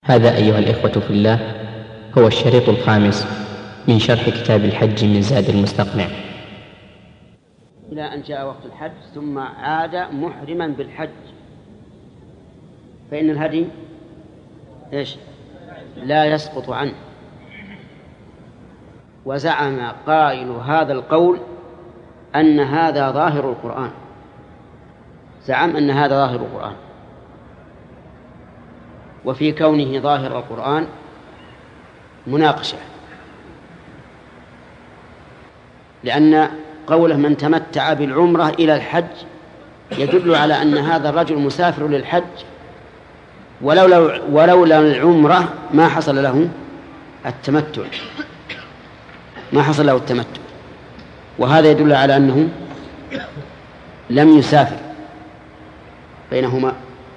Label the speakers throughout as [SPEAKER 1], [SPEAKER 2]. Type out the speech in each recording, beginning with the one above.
[SPEAKER 1] هذا أيها الإخوة في الله هو الشريط الخامس من شرح كتاب الحج من زاد المستقنع.
[SPEAKER 2] إلى أن جاء وقت الحج ثم عاد محرما بالحج، فإن الهدي لا يسقط عنه. وزعم قائل هذا القول أن هذا ظاهر القرآن، زعم أن هذا ظاهر القرآن، وفي كونه ظاهر القرآن مناقشة، لأن قوله من تمتع بالعمرة إلى الحج يدل على أن هذا الرجل مسافر للحج، ولولا العمرة ما حصل له التمتع، وهذا يدل على أنه لم يسافر بينهما.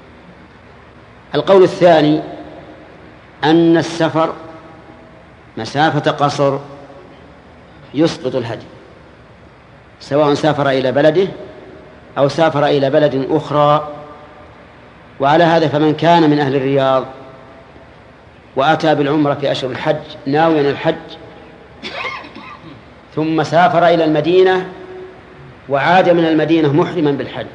[SPEAKER 2] القول الثاني أن السفر مسافة قصر يسقط الهدي، سواء سافر إلى بلده أو سافر إلى بلد أخرى. وعلى هذا فمن كان من أهل الرياض وأتى بالعمرة في أشهر الحج ناويا الحج، ثم سافر إلى المدينة وعاد من المدينة محرما بالحج،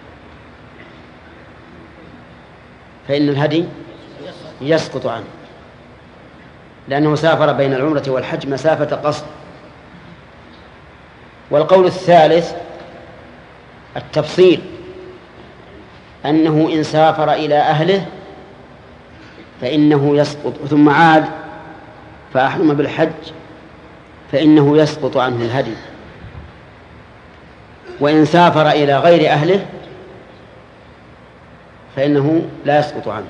[SPEAKER 2] فإن الهدي يسقط عنه، لأنه سافر بين العمرة والحج مسافة قصر. والقول الثالث التفصيل، أنه إن سافر إلى أهله فإنه يسقط، ثم عاد فأحرم بالحج فإنه يسقط عنه الهدي، وإن سافر إلى غير أهله فإنه لا يسقط عنه.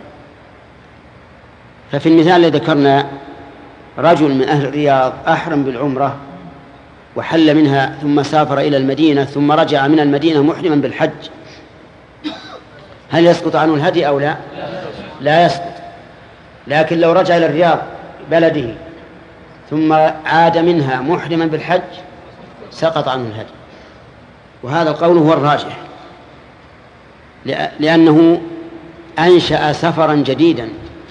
[SPEAKER 2] ففي المثال الذي ذكرنا رجل من أهل الرياض أحرم بالعمرة وحل منها ثم سافر إلى المدينة ثم رجع من المدينة محرما بالحج، هل يسقط عنه الهدي أو لا؟ لا يسقط. لكن لو رجع إلى الرياض بلده ثم عاد منها محرما بالحج سقط عنه الهدي، وهذا القول هو الراجح، لأنه أنشأ سفرا جديدا،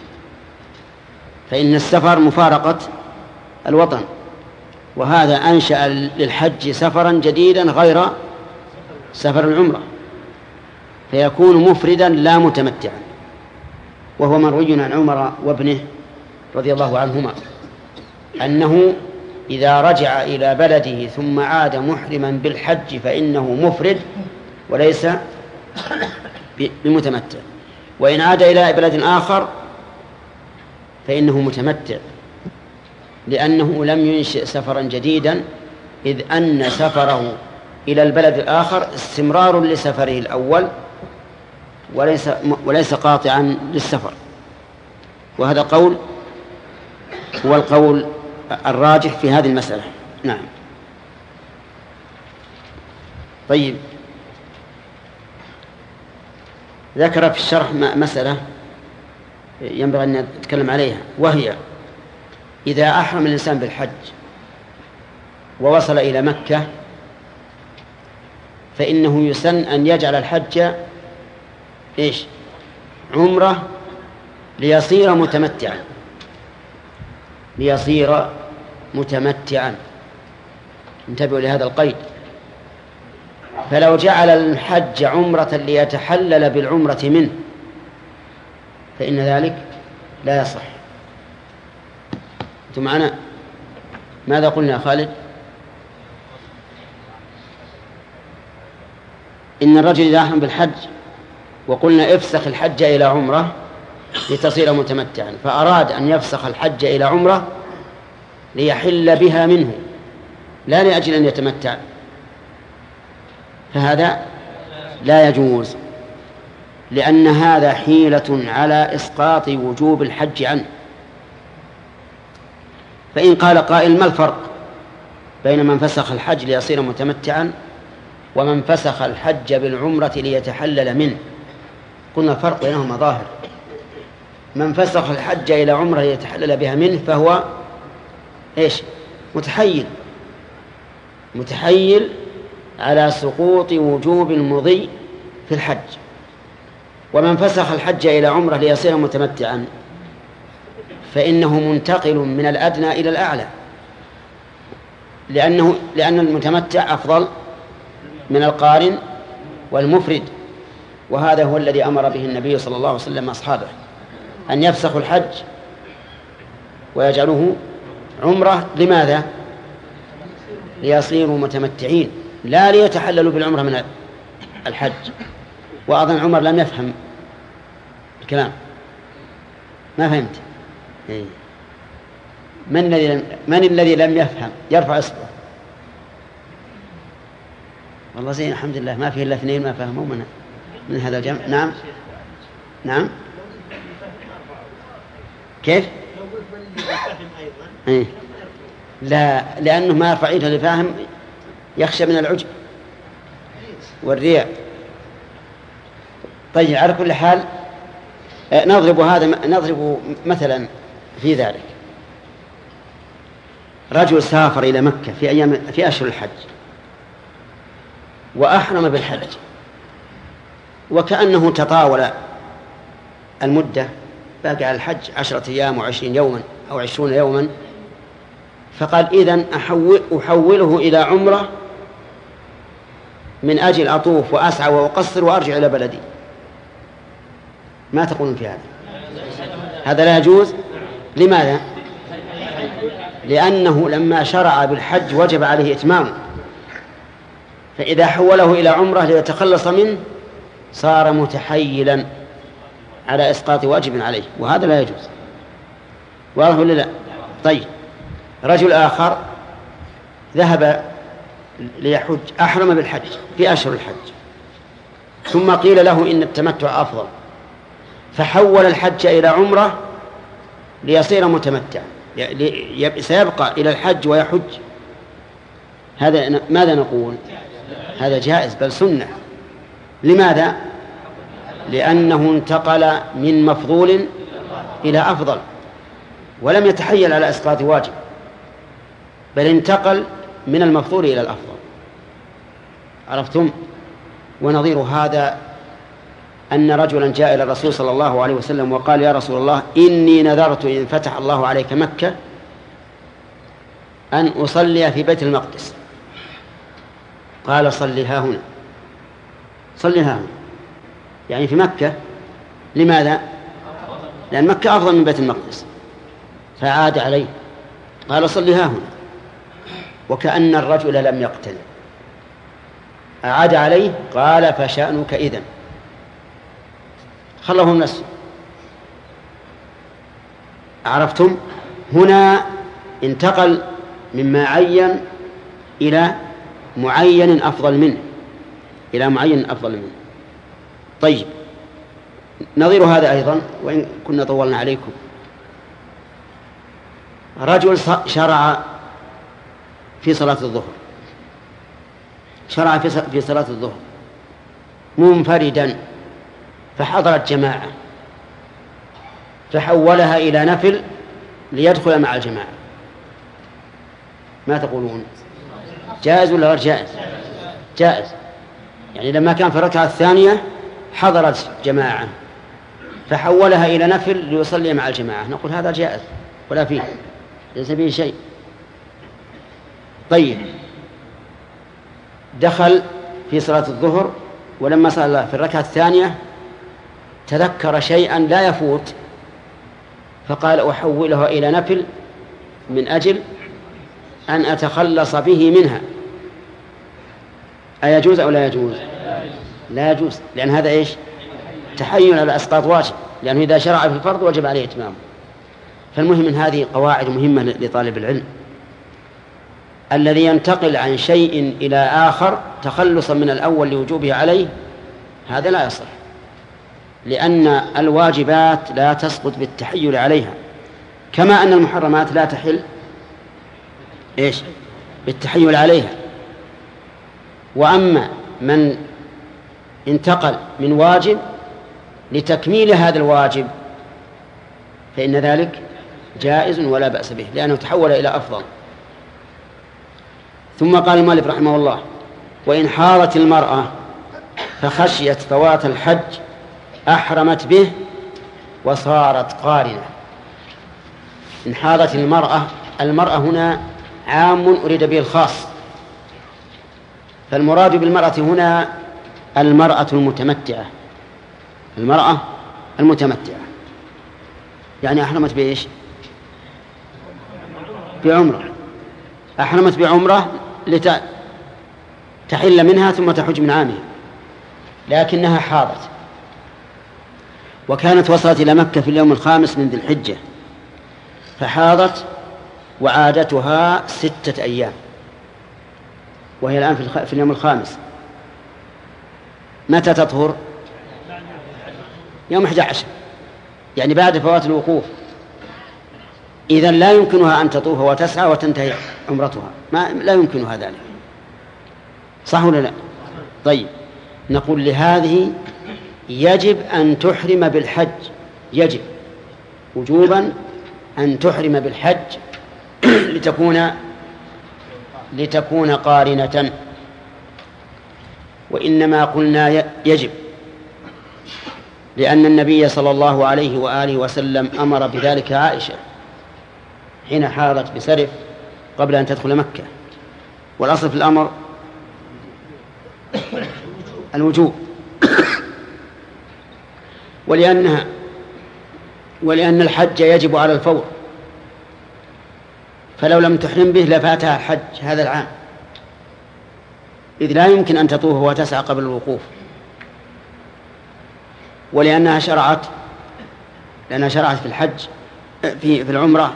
[SPEAKER 2] فإن السفر مفارقة الوطن، وهذا أنشأ للحج سفرا جديدا غير سفر العمرة، فيكون مفردا لا متمتعا، وهو مروي عن عمر وابنه رضي الله عنهما أنه إذا رجع إلى بلده ثم عاد محرما بالحج فإنه مفرد وليس بمتمتع، وإن عاد إلى بلد آخر فإنه متمتع، لأنه لم ينشئ سفرا جديدا، إذ أن سفره إلى البلد الآخر استمرار لسفره الأول وليس قاطعا للسفر. وهذا قول هو القول الراجح في هذه المسألة. نعم. طيب، ذكر في الشرح مسألة ينبغي أن نتكلم عليها، وهي إذا أحرم الإنسان بالحج ووصل إلى مكة فإنه يسن أن يجعل الحج عمرة ليصير متمتعا. انتبهوا لهذا القيد، فلو جعل الحج عمرة ليتحلل بالعمرة منه فإن ذلك لا يصح. أنتم معنا؟ ماذا قلنا خالد؟ إن الرجل إذا أحرم بالحج وقلنا افسخ الحج إلى عمرة لتصير متمتعا، فأراد أن يفسخ الحج إلى عمرة ليحل بها منه لا لأجل أن يتمتع، فهذا لا يجوز، لأن هذا حيلة على إسقاط وجوب الحج عنه. فإن قال قائل ما الفرق بين من فسخ الحج ليصير متمتعا ومن فسخ الحج بالعمرة ليتحلل منه؟ قلنا الفرق بينهما ظاهر. من فسخ الحج إلى عمرة ليتحلل بها منه فهو متحيل على سقوط وجوب المضي في الحج. ومن فسخ الحج إلى عمرة ليصير متمتعا فإنه منتقل من الأدنى إلى الأعلى، لأن المتمتع أفضل من القارن والمفرد. وهذا هو الذي أمر به النبي صلى الله عليه وسلم أصحابه، أن يفسخوا الحج ويجعلوه عمرة. لماذا؟ ليصيروا متمتعين، لا ليتحللوا بالعمرة من الحج. وأظن عمر لم يفهم الكلام، ما فهمت. من الذي لم يفهم؟ يرفع إصبعه. والله زين الحمد لله، ما فيه إلا اثنين ما فهموا من هذا الجمع. نعم نعم. كيف؟ لا، لأنه ما يرفع يده لفاهم، يخشى من العجب والرياء. طيب، على كل حال نضرب مثلا في ذلك. رجل سافر إلى مكة في أشهر الحج وأحرم بالحج، وكأنه تطاول المدة، باقي على الحج 10 أيام و20 يوما أو 20 يوما، فقال إذن أحوله إلى عمرة من أجل أطوف وأسعى وأقصر وأرجع إلى بلدي. ما تقولون في هذا؟ هذا لا يجوز. لماذا؟ لأنه لما شرع بالحج وجب عليه إتمامه، فإذا حوله إلى عمرة ليتخلص منه صار متحيلا على إسقاط واجب عليه، وهذا لا يجوز. واضح ولا لا؟ طيب، رجل آخر ذهب ليحج، أحرم بالحج في أشهر الحج، ثم قيل له إن التمتع أفضل، فحول الحج إلى عمرة ليصير متمتع، سيبقى إلى الحج ويحج. هذا ماذا نقول؟ هذا جائز بل سنة. لماذا؟ لأنه انتقل من مفضول إلى أفضل، ولم يتحيل على إسقاط واجب، بل انتقل من المفضول إلى الأفضل. عرفتم؟ ونظير هذا أن رجلا جاء إلى الرسول صلى الله عليه وسلم وقال: يا رسول الله، إني نذرت إن فتح الله عليك مكة أن أصلي في بيت المقدس. قال: صلها هنا، صلها هنا، يعني في مكة. لماذا؟ لأن مكة أفضل من بيت المقدس. فعاد عليه قال: صلها هنا، وكأن الرجل لم يقتنع. أعاد عليه قال: فشأنك إذن، خلهم نفسه. عرفتم؟ هنا انتقل مما عين إلى معين أفضل منه، إلى معين أفضل منه. طيب، نظير هذا أيضا، وإن كنا طولنا عليكم. رجل شرع في صلاة الظهر، شرع في صلاة الظهر منفردا، فحضرت جماعة فحولها إلى نفل ليدخل مع الجماعة. ما تقولون؟ جائز ولا غير جائز؟ جائز. يعني لما كان في الركعة الثانية حضرت جماعة فحولها إلى نفل ليصلي مع الجماعة، نقول هذا جائز ولا فيه، ليس فيه شيء. طيب، دخل في صلاة الظهر ولما صلى في الركعة الثانية تذكر شيئا لا يفوت، فقال: أحوله إلى نفل من أجل أن أتخلص به منها. أيجوز أو لا يجوز؟ لا يجوز، لأن هذا إيش؟ تحيل على إسقاط واجب، لأنه إذا شرع في الفرض وجب عليه إتمامه. فالمهم من هذه قواعد مهمة لطالب العلم، الذي ينتقل عن شيء إلى آخر تخلصا من الأول لوجوبه عليه، هذا لا يصح، لأن الواجبات لا تسقط بالتحيل عليها، كما أن المحرمات لا تحل إيش؟ بالتحيل عليها. وأما من انتقل من واجب لتكميل هذا الواجب فإن ذلك جائز ولا بأس به، لأنه تحول إلى أفضل. ثم قال المؤلف رحمه الله: وإن حارت المرأة فخشيت فوات الحج أحرمت به وصارت قارنة. إن حاضت المرأة هنا عام أريد به الخاص، فالمراد بالمرأة هنا المرأة المتمتعة، المرأة المتمتعة يعني أحرمت بإيش؟ بعمرة، أحرمت بعمرة لتحل منها ثم تحج من عامها، لكنها حاضت وكانت وصلت إلى مكة في اليوم 5 من ذي الحجة فحاضت، وعادتها 6 أيام، وهي الآن في اليوم 5. متى تطهر؟ يوم 11، يعني بعد فوات الوقوف. إذن لا يمكنها أن تطوف وتسعى وتنتهي عمرتها، لا يمكنها ذلك، صح ولا لا؟ طيب، نقول لهذه يجب أن تحرم بالحج، يجب وجوبا أن تحرم بالحج لتكون قارنة. وإنما قلنا يجب لأن النبي صلى الله عليه وآله وسلم أمر بذلك عائشة حين حاضت بسرف قبل أن تدخل مكة، والأصل في الأمر الوجوب، ولأن الحج يجب على الفور، فلو لم تحرم به لفاتها الحج هذا العام، إذ لا يمكن أن تطوف وتسعى قبل الوقوف. ولأنها شرعت في الحج في العمرة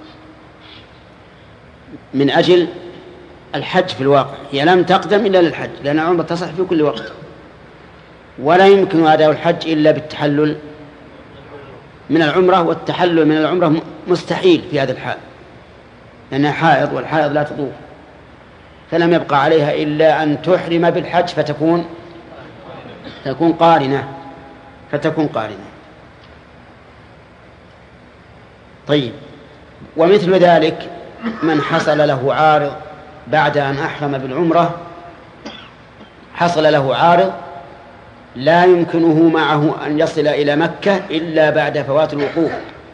[SPEAKER 2] من أجل الحج في الواقع، هي لم تقدم إلا للحج، لأن العمرة تصح في كل وقت، ولا يمكن أداء الحج إلا بالتحلل من العمرة، والتحلل من العمرة مستحيل في هذا الحال، لأنها حائض والحائض لا تطوف، فلم يبقى عليها إلا أن تحرم بالحج فتكون قارنة. طيب، ومثل ذلك من حصل له عارض بعد أن أحرم بالعمرة، حصل له عارض لا يمكنه معه أن يصل إلى مكة إلا بعد فوات الوقوف،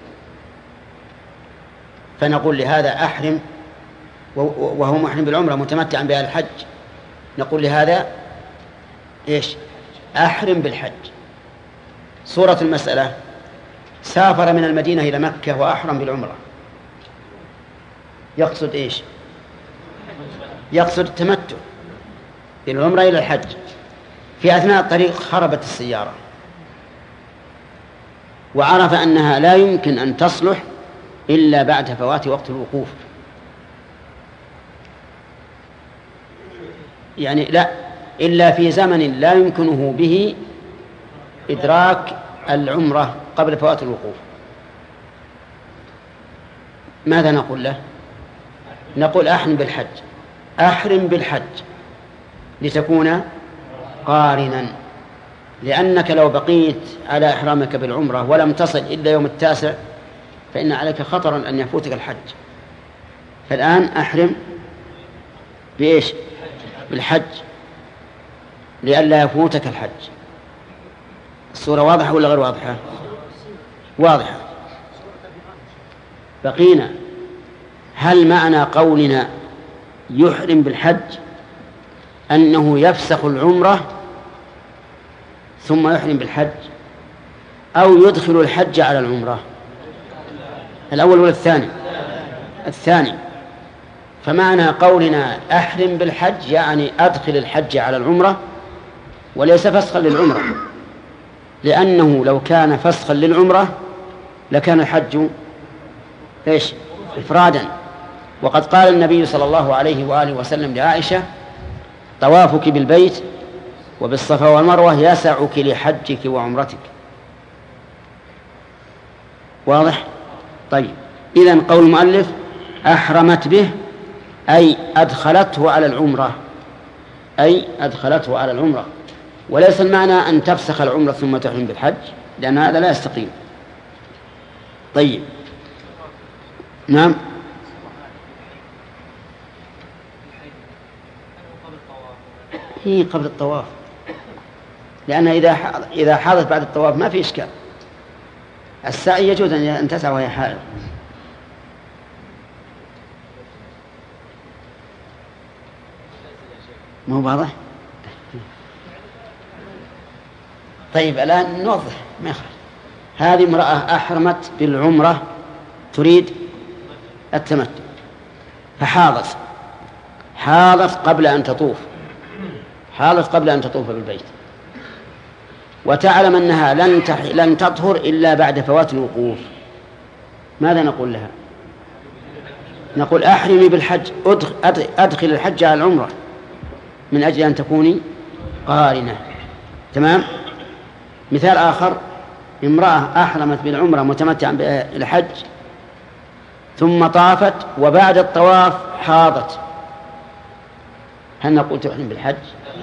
[SPEAKER 2] فنقول لهذا أحرم، وهو محرم بالعمرة متمتعا بها الحج، نقول لهذا إيش؟ أحرم بالحج. صورة المسألة: سافر من المدينة إلى مكة وأحرم بالعمرة، يقصد إيش؟ يقصد التمتع بالعمرة إلى الحج، في أثناء الطريق خربت السيارة وعرف أنها لا يمكن أن تصلح إلا بعد فوات وقت الوقوف، يعني لا إلا في زمن لا يمكنه به إدراك العمرة قبل فوات الوقوف. ماذا نقول له؟ نقول أحرم بالحج لتكون قارنا، لأنك لو بقيت على إحرامك بالعمرة ولم تصل إلا يوم 9 فإن عليك خطرا أن يفوتك الحج. فالآن أحرم بإيش؟ بالحج لئلا يفوتك الحج. الصورة واضحة ولا غير واضحة؟ واضحة. بقينا، هل معنى قولنا يحرم بالحج أنه يفسخ العمرة ثم يحرم بالحج، أو يدخل الحج على العمرة؟ الأول ولا الثاني؟ الثاني. فمعنى قولنا أحرم بالحج يعني أدخل الحج على العمرة وليس فسخا للعمرة، لأنه لو كان فسخا للعمرة لكان الحج إيش؟ إفرادا. وقد قال النبي صلى الله عليه وآله وسلم لعائشة: طوافك بالبيت وبالصفا والمروة يسعك لحجك وعمرتك. واضح؟ طيب، إذن قول المؤلف أحرمت به أي أدخلته على العمرة، وليس المعنى أن تفسخ العمرة ثم تحرم بالحج، لأن هذا لا يستقيم. طيب، نعم. هي قبل الطواف، لأن إذا حاضت بعد الطواف ما في إشكال. السعي يجوز أن تسعى وهي حائض، مو واضح؟ طيب الآن نوضح ما يخالف. هذه امرأة أحرمت بالعمرة تريد التمتع حاضت قبل أن تطوف، بالبيت، وتعلم أنها لن تطهر إلا بعد فوات الوقوف. ماذا نقول لها؟ نقول أحرمي بالحج، أدخل الحج على العمرة من أجل أن تكوني قارنة. تمام. مثال آخر، امرأة أحرمت بالعمرة متمتعا بالحج ثم طافت وبعد الطواف حاضت، هل نقول تحرم بالحج؟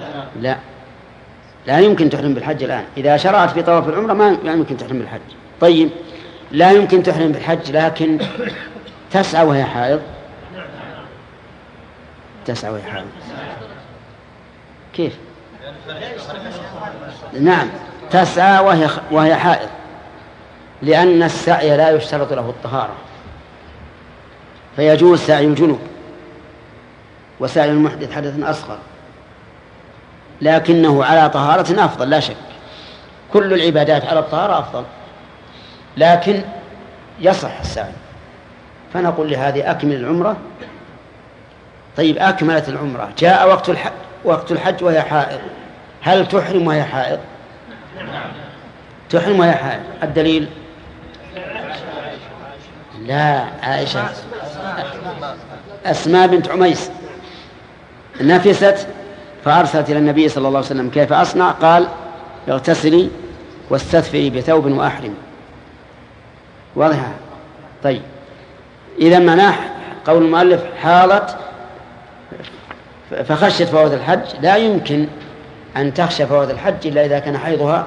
[SPEAKER 2] لا يمكن تحرم بالحج الآن. إذا شرعت في طواف العمرة ما يمكن تحرم بالحج. طيب لا يمكن تحرم بالحج لكن تسعى وهي حائض. كيف؟ نعم تسعى وهي حائض، لأن السعي لا يشترط له الطهارة، فيجوز سعي الجنوب وسعي المحدث حدث أصغر، لكنه على طهارة أفضل لا شك. كل العبادات على الطهارة أفضل، لكن يصح السعي. فنقول لهذه أكمل العمرة. طيب أكملت العمرة، جاء وقت الحج وهي حائض، هل تحرم وهي حائض؟ تحرم وهي حائض. الدليل؟ لا، عائشة أسماء بنت عميس نفست فأرسلت إلى النبي صلى الله عليه وسلم كيف أصنع؟ قال اغتسلي واستثفري بثوب وأحرم. واضحة؟ طيب إذا مناح قول المؤلف حاضت فخشت فوات الحج، لا يمكن أن تخشى فوات الحج إلا إذا كان حيضها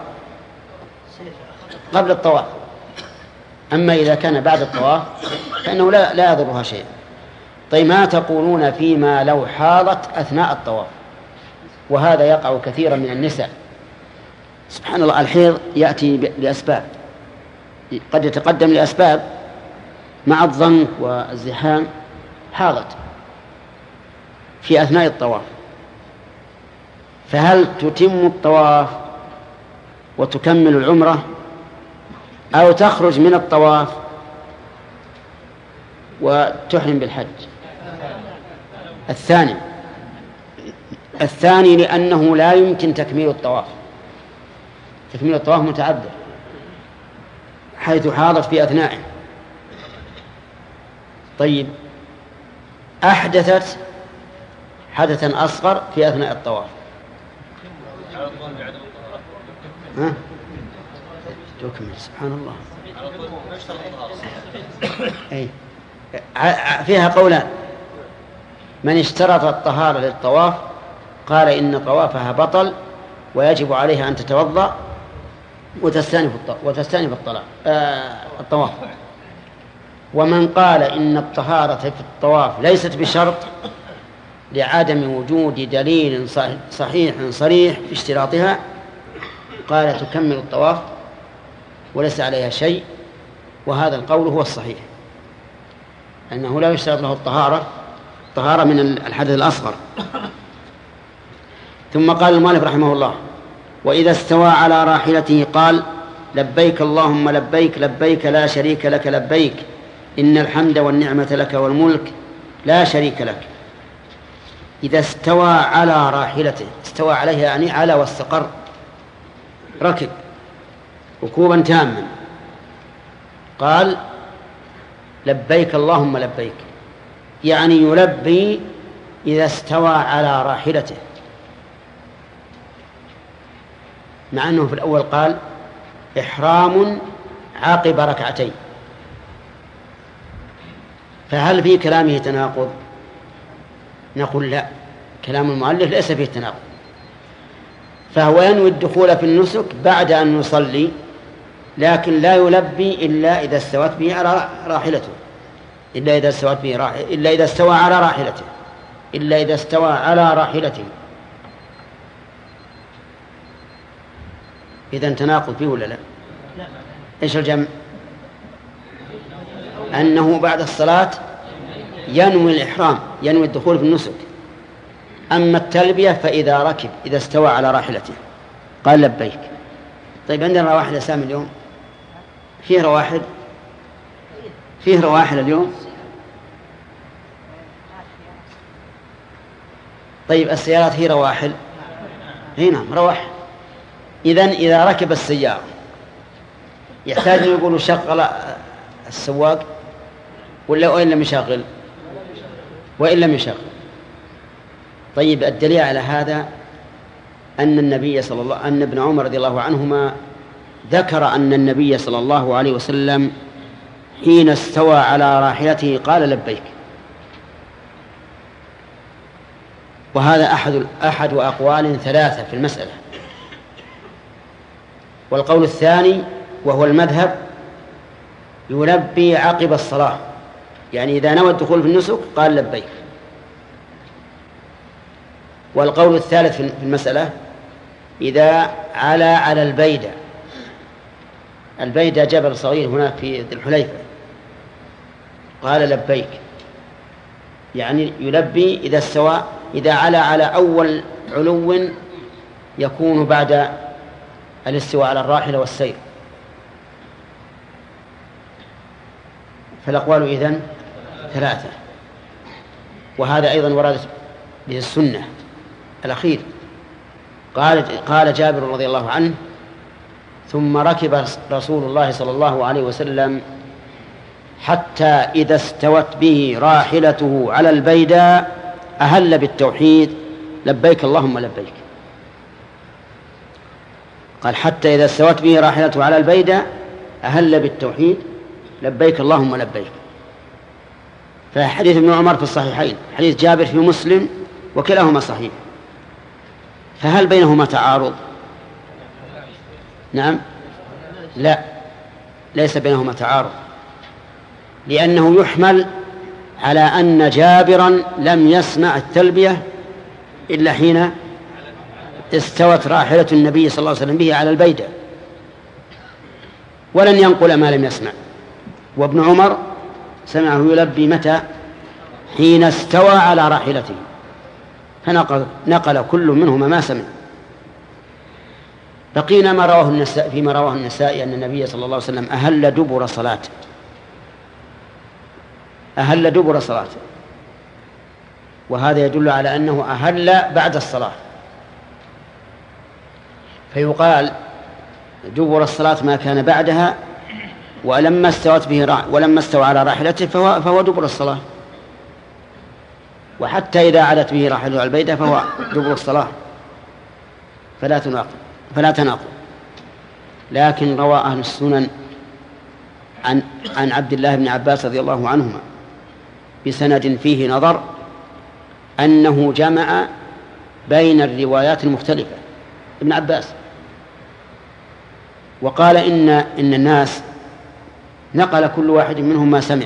[SPEAKER 2] قبل الطواف. أما إذا كان بعد الطواف فإنه لا يضرها شيء. طيب ما تقولون فيما لو حاضت أثناء الطواف؟ وهذا يقع كثيرا من النساء. سبحان الله، الحيض يأتي لأسباب، قد يتقدم لأسباب مع الضنك والزحام، حاضت في أثناء الطواف، فهل تتم الطواف وتكمل العمرة أو تخرج من الطواف وتحرم بالحج؟ الثاني لأنه لا يمكن تكميل الطواف متعذر حيث حاضت في أثنائه. طيب أحدثت حدثا أصغر في أثناء الطواف، تكمل. سبحان الله، فيها قولان. من اشترط الطهارة للطواف قال إن طوافها بطل ويجب عليها أن تتوضأ وتستأنف الطواف. ومن قال إن الطهارة في الطواف ليست بشرط لعدم وجود دليل صحيح صريح في اشتراطها قال تكمل الطواف وليس عليها شيء. وهذا القول هو الصحيح، أنه لا يشترط له الطهارة من الحدث الأصغر. ثم قال المؤلف رحمه الله: وإذا استوى على راحلته قال لبيك اللهم لبيك لبيك لا شريك لك لبيك إن الحمد والنعمة لك والملك لا شريك لك. إذا استوى على راحلته، استوى عليها يعني على واستقر، ركب ركوبا تاما، قال لبيك اللهم لبيك، يعني يلبي إذا استوى على راحلته، مع أنه في الأول قال إحرام عقب ركعتين. فهل في كلامه تناقض؟ نقول لا، كلام المؤلف ليس فيه تناقض، فهو ينوي الدخول في النسك بعد أن يصلي، لكن لا يلبي إلا إذا استوت به على راحلته، إلا إذا استوى على راحلته. إذن تناقض فيه ولا لا؟ إيش الجمع؟ أنه بعد الصلاة ينوي الإحرام، ينوي الدخول في النسك. أما التلبية فإذا ركب، إذا استوى على راحلته قال لبيك. طيب عندنا رواحل يا سامي اليوم؟ فيه رواحل اليوم؟ طيب السيارات هي رواحل؟ هنا رواحل. إذن إذا ركب السيارة يحتاج أن يقولوا شغل السواق وإن لم يشغل؟ وإن لم يشغل. طيب الدليل على هذا أن ابن عمر رضي الله عنهما ذكر أن النبي صلى الله عليه وسلم حين استوى على راحلته قال لبيك. وهذا أحد أقوال ثلاثة في المسألة. والقول الثاني وهو المذهب يلبي عقب الصلاة، يعني إذا نوى الدخول في النسك قال لبيك. والقول الثالث في المسألة إذا على البيدة جبل صغير هناك في ذي الحليفة قال لبيك، يعني يلبي إذا استوى، إذا على أول علو يكون بعد الاستواء على الراحلة والسير. فالأقوال إذن ثلاثة. وهذا أيضا ورد به السنة الأخير. قال جابر رضي الله عنه ثم ركب رسول الله صلى الله عليه وسلم حتى إذا استوت به راحلته على البيداء أهل بالتوحيد لبيك اللهم لبيك. قال حتى إذا استوت به راحلته على البيداء أهل بالتوحيد لبيك اللهم لبيك. فحديث ابن عمر في الصحيحين، حديث جابر في مسلم، وكلاهما صحيح. فهل بينهما تعارض؟ نعم، لا، ليس بينهما تعارض، لأنه يحمل على أن جابرا لم يسمع التلبية إلا حين استوت راحلة النبي صلى الله عليه وسلم به على البيدة، ولن ينقل ما لم يسمع. وابن عمر سمعه يلبي متى؟ حين استوى على راحلته، فنقل كل منهما ما سمع. بقينا ما رواه النسائي، فيما رواه النسائي أن النبي صلى الله عليه وسلم أهل دبر صلاة، وهذا يدل على أنه أهل بعد الصلاة. فيقال دبر الصلاة ما كان بعدها، ولما استوى على راحلته فهو دبر الصلاة، وحتى إذا عادت به راحلته على البيدة فهو دبر الصلاة، فلا تناقض. لكن روى أهل السنن عن عبد الله بن عباس رضي الله عنهما بسند فيه نظر أنه جمع بين الروايات المختلفة. ابن عباس وقال إن الناس نقل كل واحد منهم ما سمع،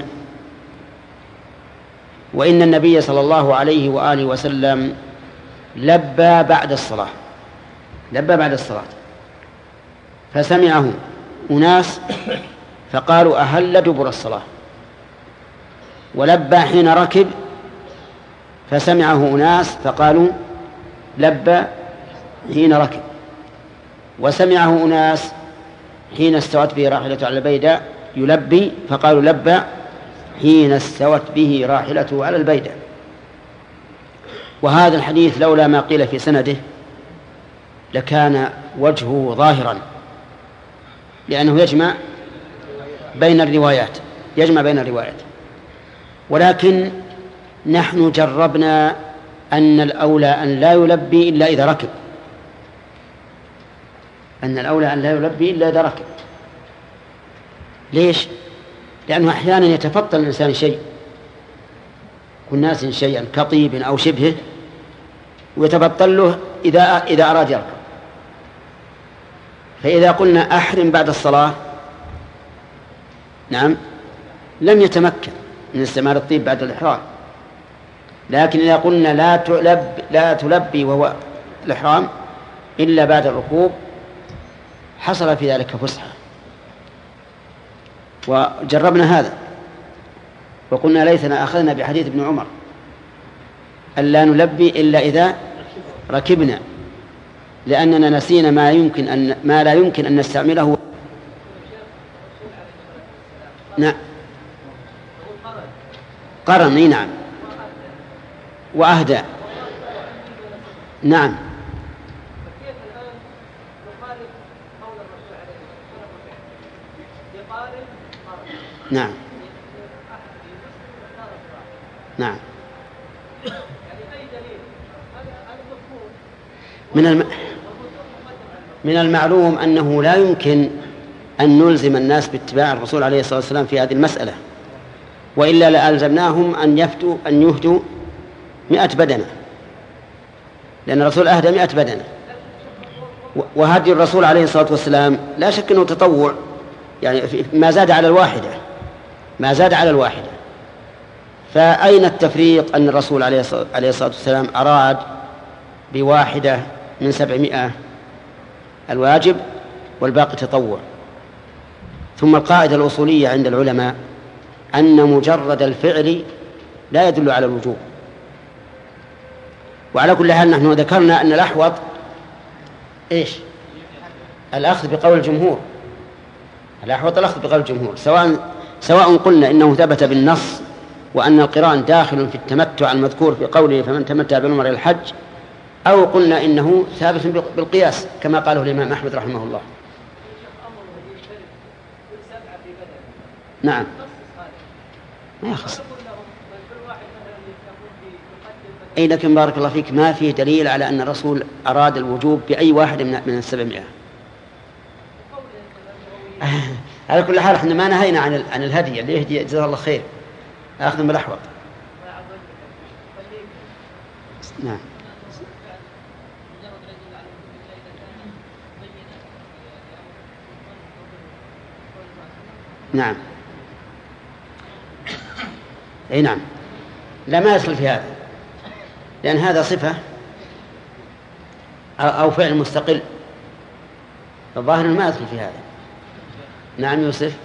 [SPEAKER 2] وإن النبي صلى الله عليه وآله وسلم لبى بعد الصلاة، فسمعه أناس فقالوا أهل دبر الصلاة، ولبى حين ركب فسمعه أناس فقالوا لبى حين ركب، وسمعه أناس حين استوت به راحلته على البيداء يلبي فقالوا لبى حين استوت به راحلته على البيداء. وهذا الحديث لولا ما قيل في سنده لكان وجهه ظاهرا، لأنه يجمع بين الروايات، ولكن نحن جربنا أن الأولى أن لا يلبي إلا إذا ركب، ليش؟ لأنه أحيانا يتفطن الإنسان شيء، كل ناس شيئا كطيب أو شبهه ويتفطن له إذا أراد يركب. فإذا قلنا أحرم بعد الصلاة نعم لم يتمكن من استعمال الطيب بعد الإحرام، لكن إذا قلنا لا تلبي وهو الإحرام إلا بعد الركوب حصل في ذلك فسحة. وجربنا هذا وقلنا ليتنا أخذنا بحديث ابن عمر ألا نلبي إلا إذا ركبنا، لأننا نسينا ما لا يمكن أن نستعمله. نعم قرن، نعم، وأهدى، نعم. نعم نعم. من المعلوم أنه لا يمكن أن نلزم الناس باتباع الرسول عليه الصلاة والسلام في هذه المسألة، وإلا لألزمناهم أن يهدوا 100 بدنة، لأن الرسول أهدى 100 بدنة. وهدي الرسول عليه الصلاة والسلام لا شك أنه تطوع، يعني ما زاد على الواحدة. فأين التفريق أن الرسول عليه الصلاة والسلام أراد بواحدة من 700 الواجب والباقي تطوع؟ ثم القاعدة الأصولية عند العلماء أن مجرد الفعل لا يدل على الوجوب. وعلى كل حال نحن ذكرنا أن الأحوط إيش؟ الأخذ بقول الجمهور. الأحوط الأخذ بقول الجمهور، سواء قلنا إنه ثبت بالنص وأن القران داخل في التمتع المذكور في قوله فمن تمتع بالعمرة إلى الحج، أو قلنا إنه ثابت بالقياس كما قاله الإمام أحمد رحمه الله. نعم ما يخص. أي لكن بارك الله فيك ما فيه دليل على أن الرسول أراد الوجوب بأي واحد من 700. على كل حال احنا ما نهينا عن الهدي اللي يهدي جزاه الله خير، أخذ بالأحوط. نعم نعم. أي نعم، لا ما يدخل في هذا، لأن هذا صفة أو فعل مستقل، فالظاهر ما يدخل في هذا. نعم يوسف.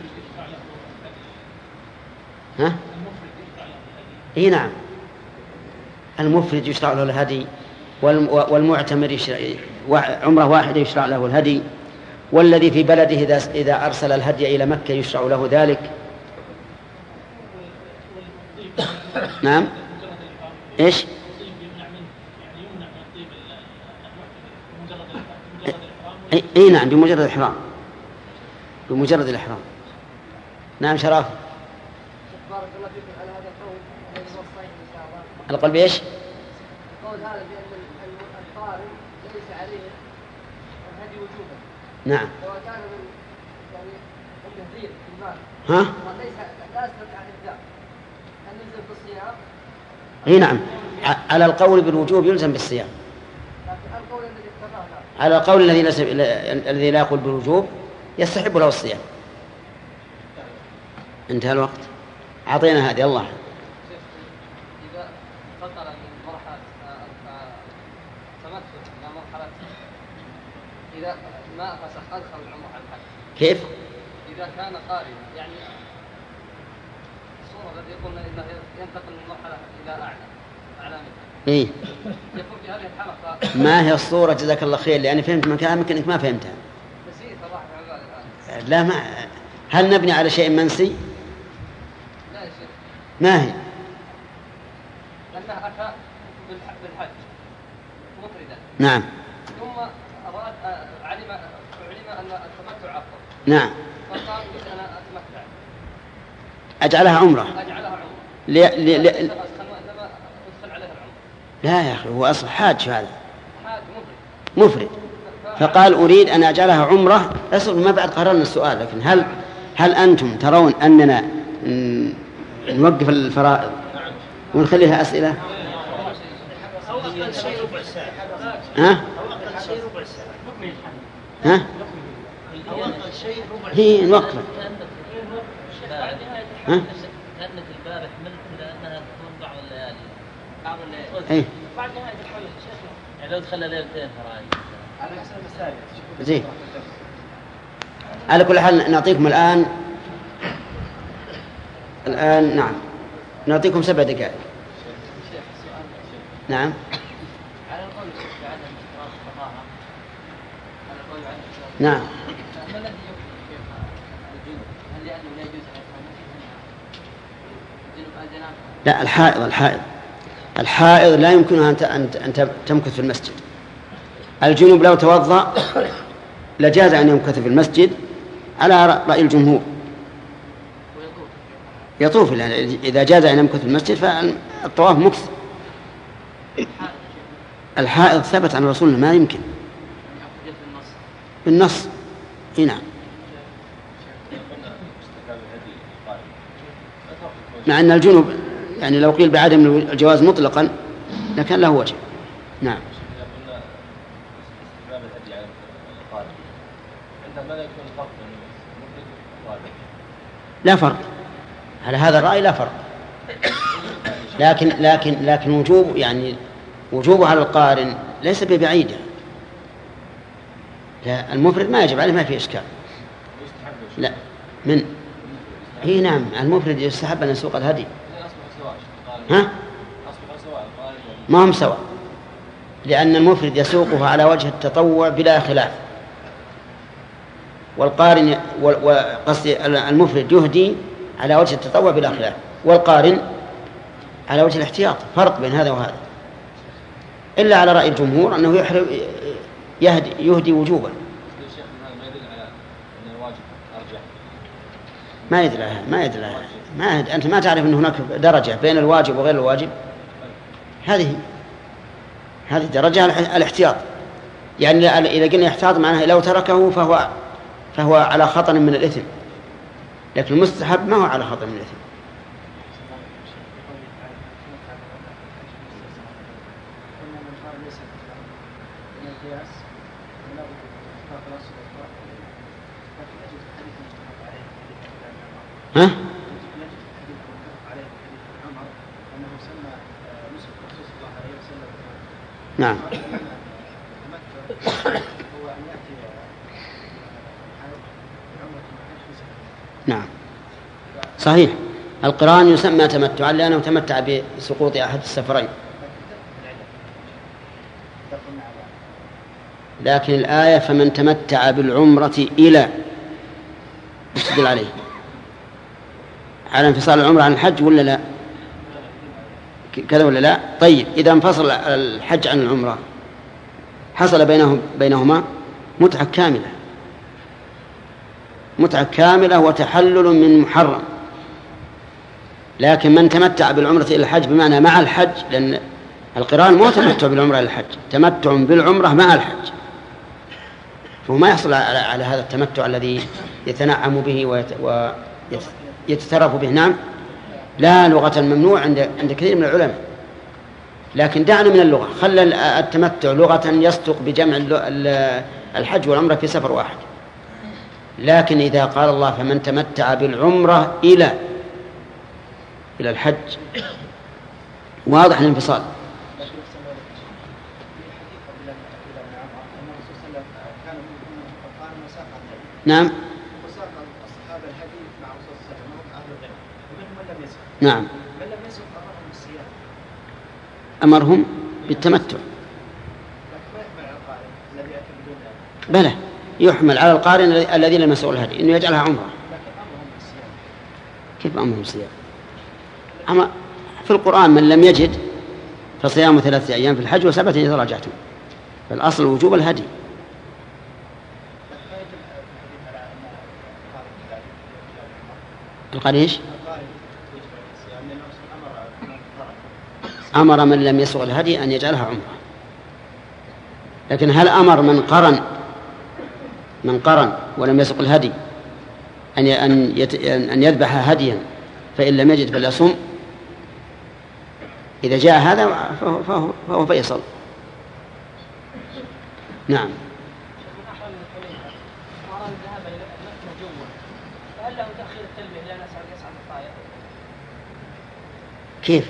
[SPEAKER 2] ها؟ اي نعم، المفرد يشرع له الهدي، والمعتمر عمره واحدة يشرع له الهدي، والذي في بلده إذا أرسل الهدي إلى مكة يشرع له ذلك. نعم إيش؟ اي نعم بمجرد الإحرام، بمجرد الإحرام. نعم شرف. بارك الله فيكم على هذا القول الذي وصينا إن شاء الله. القول بإيش؟ القول هذا بأن القارئ ليس عليه الهدي وجوبا. نعم. سواء كان من يعني التهذيب في المال. ها؟ وليس لا يستطيع الإبداع. هل يلزم بالصيام؟ اي نعم، على القول بالوجوب يلزم بالصيام. لكن القول الذي اقتضاه، على القول الذي لا يقول بالوجوب يستحب له الصيام. انتهى الوقت، أعطينا هذه. الله
[SPEAKER 3] إذا انتقل من مرحلة تمتع إلى مرحلة إذا ما فسخ أدخل العمر على الحج،
[SPEAKER 2] كيف؟
[SPEAKER 3] إذا كان قارئا يعني الصورة التي قلنا إنه ينتقل من مرحلة إلى أعلى منها.
[SPEAKER 2] إيه؟
[SPEAKER 3] يكون في هذه الحلقة
[SPEAKER 2] ما هي الصورة جزاك الله خير، لأني فهمت من كلامك إنك ما فهمتها.
[SPEAKER 3] نسيت الله الآن.
[SPEAKER 2] لا ما هل نبني على شيء منسي؟
[SPEAKER 3] لا يا شيخ.
[SPEAKER 2] ما هي؟
[SPEAKER 3] أنه أتى بالحج مفردا.
[SPEAKER 2] نعم.
[SPEAKER 3] ثم أراد علم أن التمتع أفضل.
[SPEAKER 2] نعم.
[SPEAKER 3] فقال أنا أتمتع.
[SPEAKER 2] أجعلها عمرة.
[SPEAKER 3] أجعلها عمرة.
[SPEAKER 2] إنما
[SPEAKER 3] أدخل عليها العمرة.
[SPEAKER 2] لا يا أخي هو أصل حاج هذا.
[SPEAKER 3] حاج
[SPEAKER 2] مفرد. فقال أريد أن أجعلها عمرة. أصل ما بعد قررنا السؤال، لكن هل أنتم ترون أننا نوقف الفرائض ونخليها أسئلة؟ ها؟ ها؟ هي نوقف. ها؟
[SPEAKER 4] كأنك البارح ملت لأنها تكون بعض الليالي.
[SPEAKER 2] إيه.
[SPEAKER 4] بعد نهاية الحول يعني لو تخلى ليلتين فراي.
[SPEAKER 3] على حسب المسائل.
[SPEAKER 2] زين. على كل حال نعطيكم الآن نعم نعطيكم 7 دقائق. نعم.
[SPEAKER 3] على القول بعدم اشتراط الطهارة، على القول بعدم اشتراط
[SPEAKER 2] نعم.
[SPEAKER 3] ما الذي يكفي الجنوب؟ هل لأنه لا يجوز على الجنوب الجنابة؟
[SPEAKER 2] لا، الحائض لا يمكنها أن تمكث في المسجد. الجنوب لو توضأ لجاز أن يمكث في المسجد على رأي الجمهور. يطوف إذا جاز أن يمكث في المسجد فالطواف مكث. الحائض ثبت عن رسول الله ما يمكن بالنص. هنا مع أن الجنوب يعني لو قيل بعدم الجواز مطلقا لكان له وجه. نعم. لا فرق على هذا الرأي، لا فرق. لكن وجوب يعني وجوبه على القارن ليس ببعيدة. لا، المفرد ما يجب عليه، ما في إشكال. لا من هي نعم، المفرد يستحب أن يسوق الهدي. ها؟ ما هم سواء، لأن المفرد يسوقه على وجه التطوع بلا خلاف، والقارن وقصدي المفرد يهدي على وجه التطوع بلا خلاف، والقارن على وجه الاحتياط. فرق بين هذا وهذا، إلا على رأي الجمهور أنه يهدي وجوبا. ما يدل على أنت ما تعرف أن هناك درجة بين الواجب وغير الواجب. هذه درجة الاحتياط. يعني إذا قلنا احتياط معناه لو تركه فهو على خطر من الإثم، لكن المستحب ما هو على خطر من الإثم. ها؟ نعم. نعم صحيح، القران يسمى تمتعا لأنه تمتع بسقوط أحد السفرين. لكن الآية فمن تمتع بالعمرة إلى يستدل عليه على انفصال العمرة عن الحج ولا لا؟ كذا ولا لا؟ طيب، إذا انفصل الحج عن العمرة حصل بينهما متعة كاملة وتحلل من محرم. لكن من تمتع بالعمرة إلى الحج بمعنى مع الحج، لأن القران مو تمتع بالعمرة إلى الحج، تمتع بالعمرة مع الحج، فهو ما يحصل على هذا التمتع الذي يتنعم به ويتترف به. نعم، لا، لغة ممنوع عند كثير من العلماء. لكن دعنا من اللغة، خلى التمتع لغة يصدق بجمع الحج والعمرة في سفر واحد. لكن إذا قال الله فمن تمتع بالعمرة إلى الحج واضح الانفصال. نعم. نعم. أمرهم بالتمتع. بلى، يحمل على القارن الذي لم يسوق الهدي إنه يجعلها عمرة. كيف أمرهم بالصيام؟ أما في القرآن من لم يجد فصيام 3 أيام في الحج و7 إذا رجعتم، فالأصل وجوب الهدي. القريش أمر من لم يسوق الهدي أن يجعلها عمرة. لكن هل أمر من قرن ولم يسوق الهدي أن يذبح هديا فإن لم يجد فليصم؟ إذا جاء هذا فهو فيصل. نعم. كيف؟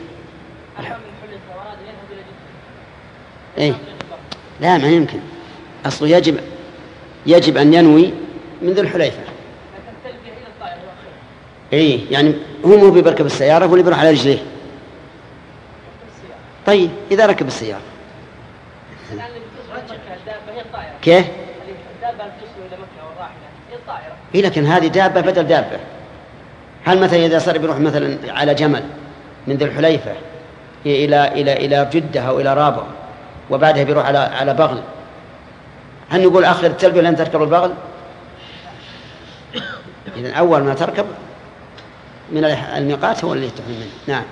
[SPEAKER 2] إيه؟ لا، ما يمكن. أصله يجب أن ينوي من ذي الحليفة. إيه، يعني هو مو بيركب السيارة ولا بيروح على رجليه. طيب إذا ركب السيارة
[SPEAKER 3] الآن اللي بتصل مكة الدابة هي الطائرة.
[SPEAKER 2] كيف؟
[SPEAKER 3] الدابة اللي بتصل إلى مكة والراحلة هي الطائرة.
[SPEAKER 2] إيه لكن هذه دابة بدل دابة. هل مثلا إذا صار بيروح مثلا على جمل من ذي الحليفة إلى جدة أو إلى رابغ وبعدها بيروح على بغل، هل نقول آخر التلبية لن تركب البغل؟ إذن أول ما تركب من الميقات هو اللي تحرم منه. نعم.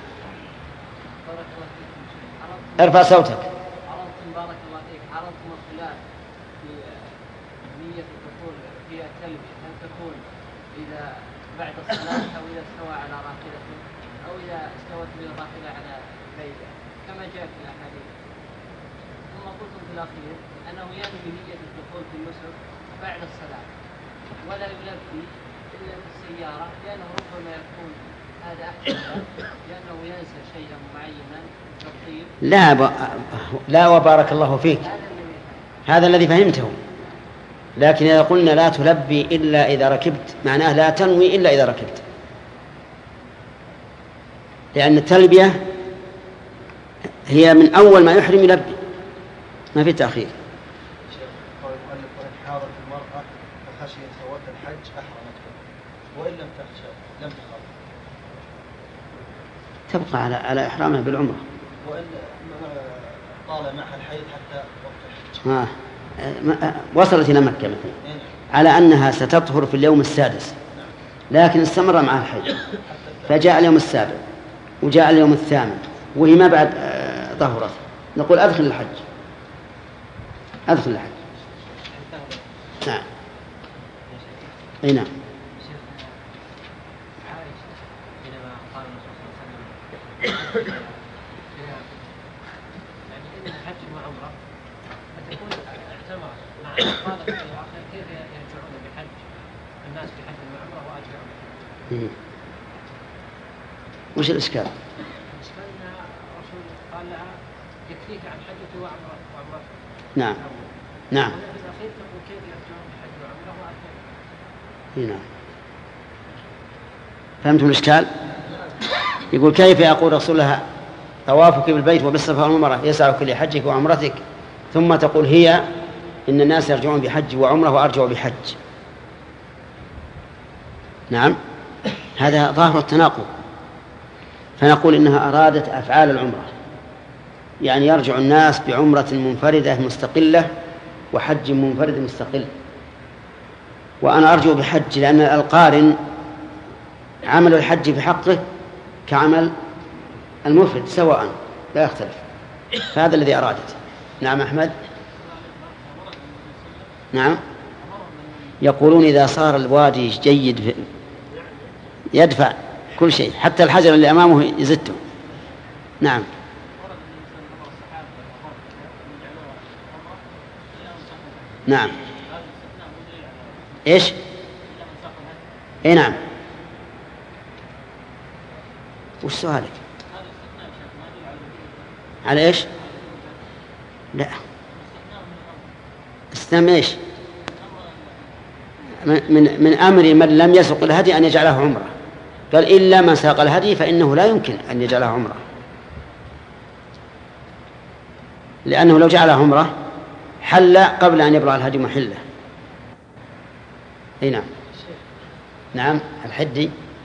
[SPEAKER 2] ارفع صوتك.
[SPEAKER 3] عرضتم بارك الله فيك، عرضتم الخلاف في نية الدخول في التلبية، هل تكون إذا بعد الصلاة أو إذا استوى على راحلته أو إذا استوت به الراحلة على بيته كما جاء في الأحاديث. ثم قلتم في الأخير أنه ينوي نية الدخول في النسك بعد الصلاة ولا يلبي إلا في السيارة، لأنه ربما يكون هذا أحسن لأنه ينسى شيئا معينا كالطيب.
[SPEAKER 2] لا وبارك الله فيك، هذا الذي فهمته. لكن إذا قلنا لا تلبي إلا إذا ركبت معناه لا تنوي إلا إذا ركبت، لأن التلبية هي من أول ما يحرم يلبي، ما في تأخير.
[SPEAKER 5] حاضت المرأة فخشيت فوات الحج أحرمت به، وإن لم تخشى لم تخاف
[SPEAKER 2] تبقى على إحرامها بالعمرة،
[SPEAKER 5] وإن طال معها الحيض حتى وقت الحج.
[SPEAKER 2] وصلت إلى مكة مثلا على أنها ستطهر في اليوم السادس، لكن استمر معها الحيض فجاء اليوم السابع وجاء اليوم الثامن وهي ما بعد طهرت، نقول أدخل الحج، أدخل الحج. نعم. أي نعم.
[SPEAKER 3] حينما قال الرسول صلى الله عليه وسلم يعني إنها حج وعمرة فتكون اعتمرت مع قالت في الآخر كيف يرجعون بحج الناس بحج وعمرة وأرجعون بحج.
[SPEAKER 2] وش الإشكال؟
[SPEAKER 3] الإشكال أن الرسول قال لها يكفيك عن حجة وعمرة.
[SPEAKER 2] نعم نعم. نعم. فهمتم الإشكال؟ يقول كيف يقول رسول الله طوافك بالبيت وبالصفا والمروة يسعك لحجك وعمرتك، ثم تقول هي إن الناس يرجعون بحج وعمرة وأرجعوا بحج. نعم، هذا ظاهر التناقض. فنقول إنها أرادت أفعال العمرة، يعني يرجع الناس بعمرة منفردة مستقلة وحج منفرد مستقل، وأنا أرجو بحج، لأن القارن عمل الحج في حقه كعمل المفرد سواء لا يختلف، فهذا الذي أرادت. نعم أحمد. نعم، يقولون إذا صار الوادي جيد يدفع كل شيء حتى الحجر اللي أمامه يزته. نعم. نعم. إيش؟ إيه نعم. وش سؤالك؟ على إيش؟ لا، استثناء إيش؟ من أمر من لم يسق الهدي أن يجعله عمره، قال إلا من ساق الهدي فإنه لا يمكن أن يجعله عمره، لأنه لو جعله عمره حل قبل أن يبلغ الهدي محله. أي نعم. نعم الحدي.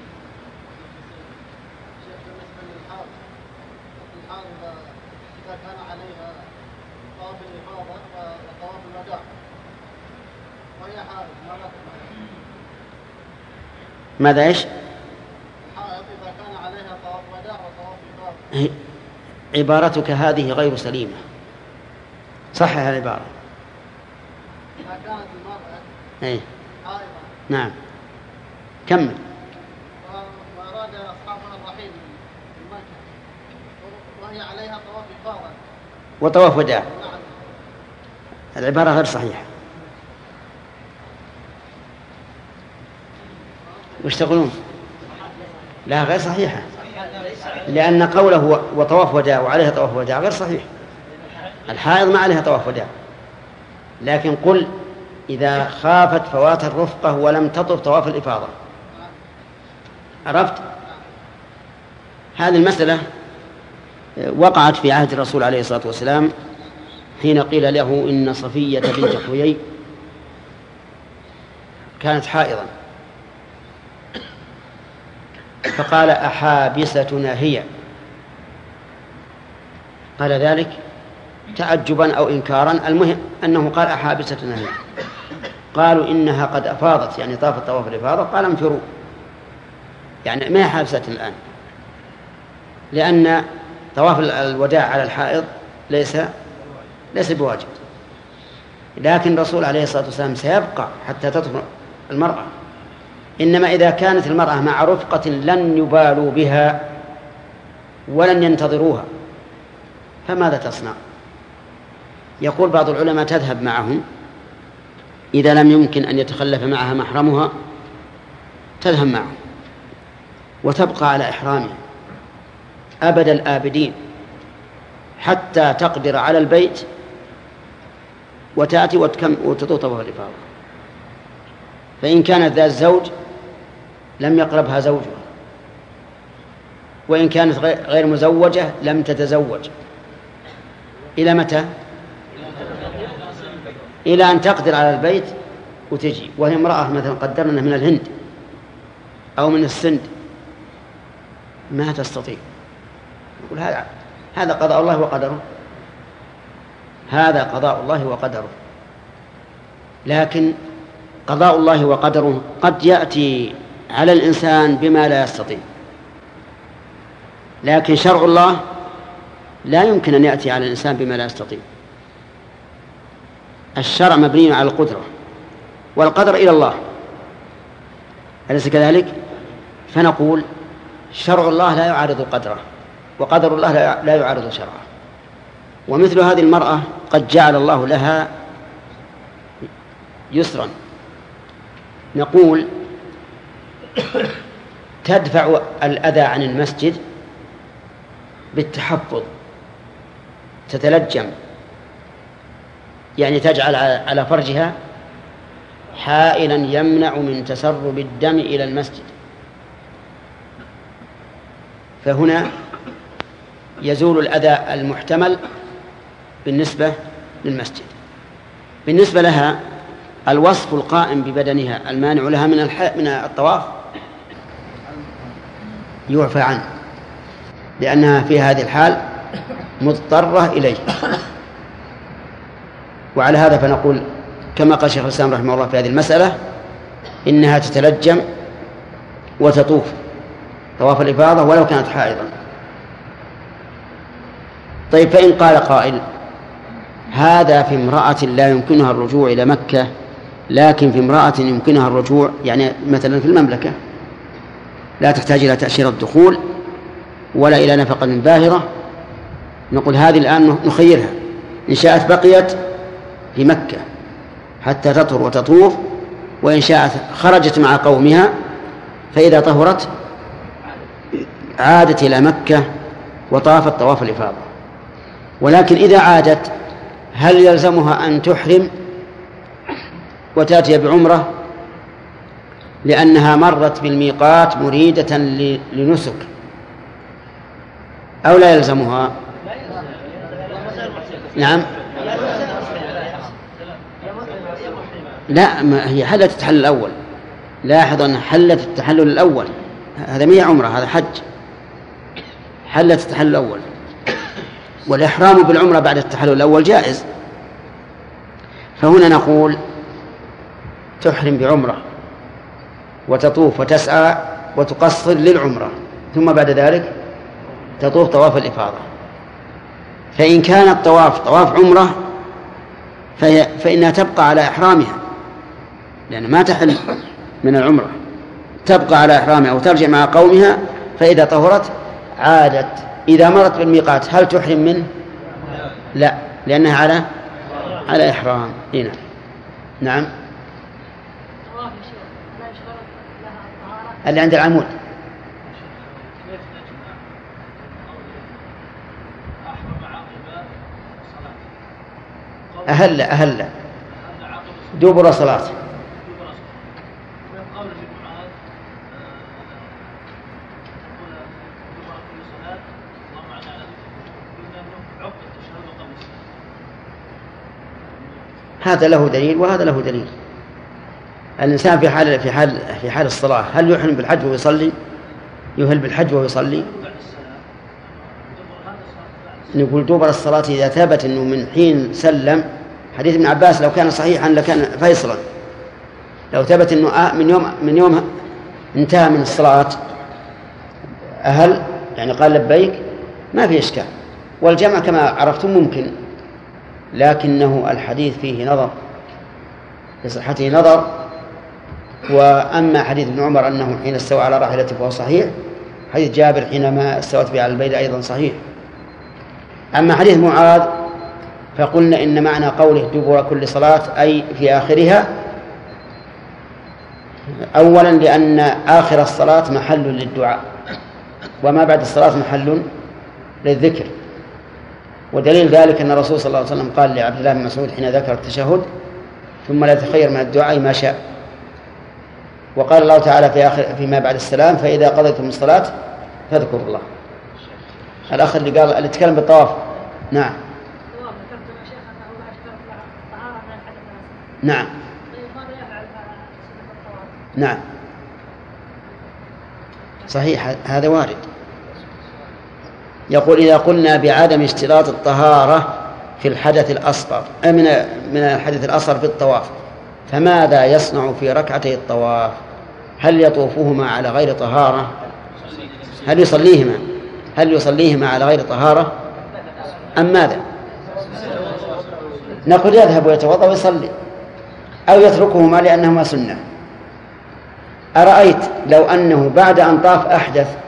[SPEAKER 2] ماذا إيش؟
[SPEAKER 5] الحائض إذا كان عليها طواف وداع وطواف إفاضة.
[SPEAKER 2] عبارتك هذه غير سليمة، صحح العبارة.
[SPEAKER 5] إذا كانت المرأة
[SPEAKER 2] أي
[SPEAKER 5] حائضة.
[SPEAKER 2] نعم كمل.
[SPEAKER 5] وأراد أصحابها الرحيل من مكة وهي عليها طواف إفاضة
[SPEAKER 2] وطواف وداع.
[SPEAKER 5] نعم.
[SPEAKER 2] العبارة غير صحيحة. وش تقولون؟ لا غير صحيحة، لأن قوله وطواف وداع وعليها طواف وداع غير صحيح. الحائض ما عليها طواف وداع، لكن قل إذا خافت فوات الرفقة ولم تطف طواف الإفاضة. عرفت؟ هذه المسألة وقعت في عهد الرسول عليه الصلاة والسلام حين قيل له إن صفية بنت حيي كانت حائضا، فقال أحابستنا هي؟ قال ذلك تعجبا أو إنكارا، المهم أنه قال أحابستنا هي. قالوا إنها قد أفاضت، يعني طافت طواف الإفاضة، قال انفروا، يعني ما هي حابستنا الآن، لأن طواف الوداع على الحائض ليس بواجب، لكن الرسول عليه الصلاة والسلام سيبقى حتى تطهر المرأة. إنما إذا كانت المرأة مع رفقة لن يبالوا بها ولن ينتظروها فماذا تصنع؟ يقول بعض العلماء تذهب معهم، إذا لم يمكن أن يتخلف معها محرمها تذهب معهم وتبقى على إحرامها أبد الآبدين حتى تقدر على البيت وتأتي وتطوف طواف الإفاضة. فإن كانت ذات زوج لم يقربها زوجها، وإن كانت غير مزوجة لم تتزوج. إلى متى؟ إلى أن تقدر على البيت وتجي، وهي امرأة مثلا قدرنا من الهند أو من السند ما تستطيع. يقول هذا قضاء الله وقدره، هذا قضاء الله وقدره. لكن قضاء الله وقدره قد يأتي على الإنسان بما لا يستطيع، لكن شرع الله لا يمكن أن يأتي على الإنسان بما لا يستطيع. الشرع مبني على القدرة، والقدر إلى الله، أليس كذلك؟ فنقول شرع الله لا يعارض قدره، وقدر الله لا يعارض شرعه. ومثل هذه المرأة قد جعل الله لها يسرا، نقول تدفع الأذى عن المسجد بالتحفظ، تتلجم، يعني تجعل على فرجها حائلا يمنع من تسرب الدم إلى المسجد، فهنا يزول الأذى المحتمل بالنسبة للمسجد. بالنسبة لها الوصف القائم ببدنها المانع لها من الطواف يعفى عنه، لأنها في هذه الحال مضطرة إليه. وعلى هذا فنقول كما قال شيخ الإسلام رحمه الله في هذه المسألة إنها تتلجم وتطوف طواف الإفاضة ولو كانت حائضا. طيب، فإن قال قائل هذا في امرأة لا يمكنها الرجوع إلى مكة، لكن في امرأة يمكنها الرجوع، يعني مثلا في المملكة لا تحتاج إلى تأشيرة الدخول ولا إلى نفقة باهرة، نقول هذه الآن نخيرها، إن شاءت بقيت في مكة حتى تطهر وتطوف، وإن شاءت خرجت مع قومها، فإذا طهرت عادت إلى مكة وطافت طواف الإفاضة. ولكن إذا عادت هل يلزمها أن تحرم وتأتي بعمرة لأنها مرت بالميقات مريدة لنسك، أو لا يلزمها؟ نعم، لا، ما هي حلت التحلل الأول. لاحظ أن حلت التحلل الأول، هذا ما هي عمرة، هذا حج. حلت التحلل الأول، والإحرام بالعمرة بعد التحلل الأول جائز. فهنا نقول تحرم بعمرة وتطوف وتسعى وتقصر للعمرة، ثم بعد ذلك تطوف طواف الإفاضة. فإن كان الطواف طواف عمرة فإنها تبقى على إحرامها، لأن ما تحل من العمرة، تبقى على إحرامها وترجع مع قومها، فإذا طهرت عادت. إذا مرت بالميقات هل تحرم منه؟ لا، لأنها على إحرام. هنا نعم، اللي عند العمود. أهل دبر صلاة. هذا له دليل وهذا له دليل. الإنسان في حال الصلاة هل يحرم بالحج ويصلي؟ يهل بالحج ويصلي؟ نقول دبر الصلاة إذا ثبت أنه من حين سلم. حديث ابن عباس لو كان صحيحا لكان فيصلا. لو ثبت أنه من يوم انتهى من الصلاة أهل يعني قال لبيك ما في إشكال، والجمع كما عرفتم ممكن، لكنه الحديث فيه نظر، في صحته نظر. وأما حديث ابن عمر أنه حين استوى على راحلته فهو صحيح، حديث جابر حينما استوت به على البيت أيضا صحيح. أما حديث معاذ فقلنا إن معنى قوله دبر كل صلاة أي في آخرها، أولا لأن آخر الصلاة محل للدعاء، وما بعد الصلاة محل للذكر. ودليل ذلك أن الرسول صلى الله عليه وسلم قال لعبد الله بن مسعود حين ذكر التشهد ثم لا يتخير من الدعاء ما شاء. وقال الله تعالى فيما بعد السلام فإذا قضيتم الصلاة فاذكروا الله. الأخ اللي تكلم بالطواف. نعم نعم نعم صحيح هذا وارد. يقول إذا قلنا بعدم اشتراط الطهارة في الحدث الأصغر من الحدث الأصغر في الطواف فماذا يصنع في ركعتي الطواف؟ هل يطوفهما على غير طهارة؟ هل يصليهما على غير طهارة أم ماذا؟ نقول يذهب ويتوضأ ويصلي أو يتركهما لأنهما سنة. أرأيت لو أنه بعد أن طاف أحدث،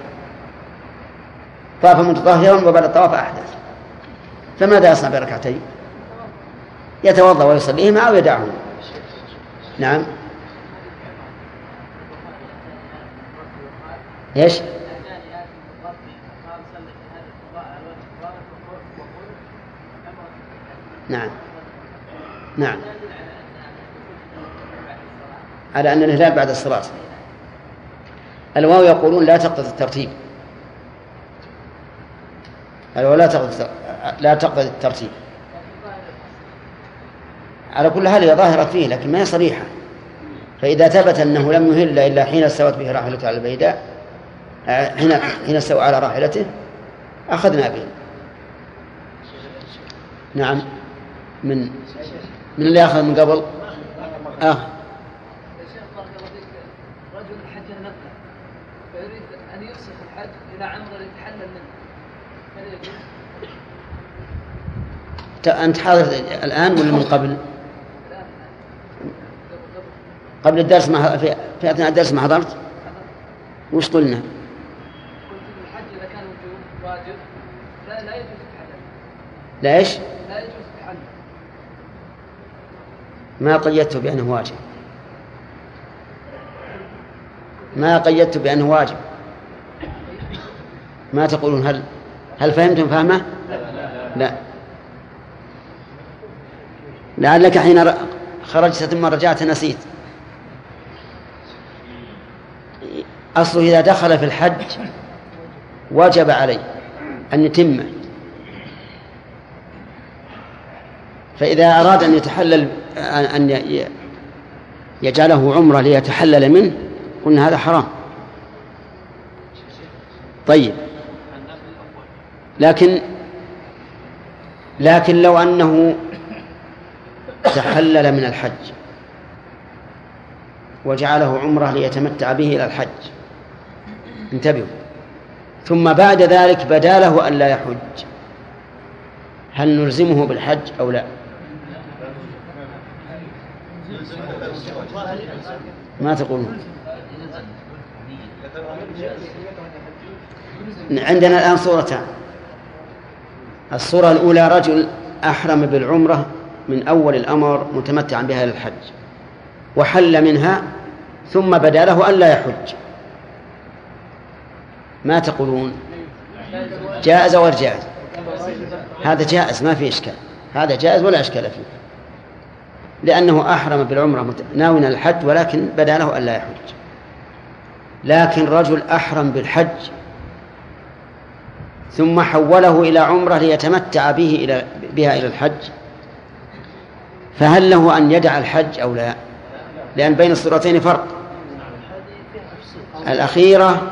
[SPEAKER 2] طاف متطهرا وبعد الطواف أحدث، فماذا يصنع بركعتين؟ يتوضأ ويصليهما أو يدعهما. نعم إيش؟ نعم نعم على أن الإهلال بعد الصلاة. الواو يقولون لا تقتضي الترتيب، لا تقتضي الترتيب. على كل حال هي ظاهرة فيه لكن ما هي صريحة. فإذا ثبت أنه لم يهل إلا حين استوت به راحلته على البيداء، حين استوى على راحلته أخذنا به. نعم من اللي أخذ من قبل؟
[SPEAKER 3] رجل حج مكة فيريد أن يفسخ الحج إلى عمرة يتحلل منه،
[SPEAKER 2] أنت حاضر الآن ولا من قبل؟ قبل الدرس في أثناء الدرس ما حضرت؟ وش قلنا؟
[SPEAKER 3] قلت الحج إذا كان واجب لا يجوز التحلل.
[SPEAKER 2] لا إيش؟
[SPEAKER 3] لا يجوز التحلل.
[SPEAKER 2] ما قيدته بأنه واجب، ما قيدته بأنه واجب. ما تقولون هل فهمتم فهمه؟ لا. لعلك حين خرجت ثم رجعت نسيت. أصله إذا دخل في الحج وجب عليه أن يتمه، فإذا أراد أن يتحلل أن يجعله عمرة ليتحلل منه قلنا هذا حرام. طيب لكن لو أنه تحلل من الحج وجعله عمرة ليتمتع به إلى الحج، انتبهوا، ثم بعد ذلك بدا له أن لا يحج، هل نلزمه بالحج أو لا؟ ما تقولون؟ عندنا الآن صورتان. الصورة الأولى رجل أحرم بالعمرة من أول الأمر متمتعا بها إلى الحج وحل منها ثم بدا له أن لا يحج، ما تقولون؟ جائز أو غير جائز؟ هذا جائز ما في إشكال، هذا جائز ولا إشكال فيه، لأنه أحرم بالعمرة ناويا الحج ولكن بدا له أن لا يحج. لكن رجل أحرم بالحج ثم حوله إلى عمرة ليتمتع بها إلى الحج، فهل له أن يدع الحج أو لا؟ لأن بين الصورتين فرق. الأخيرة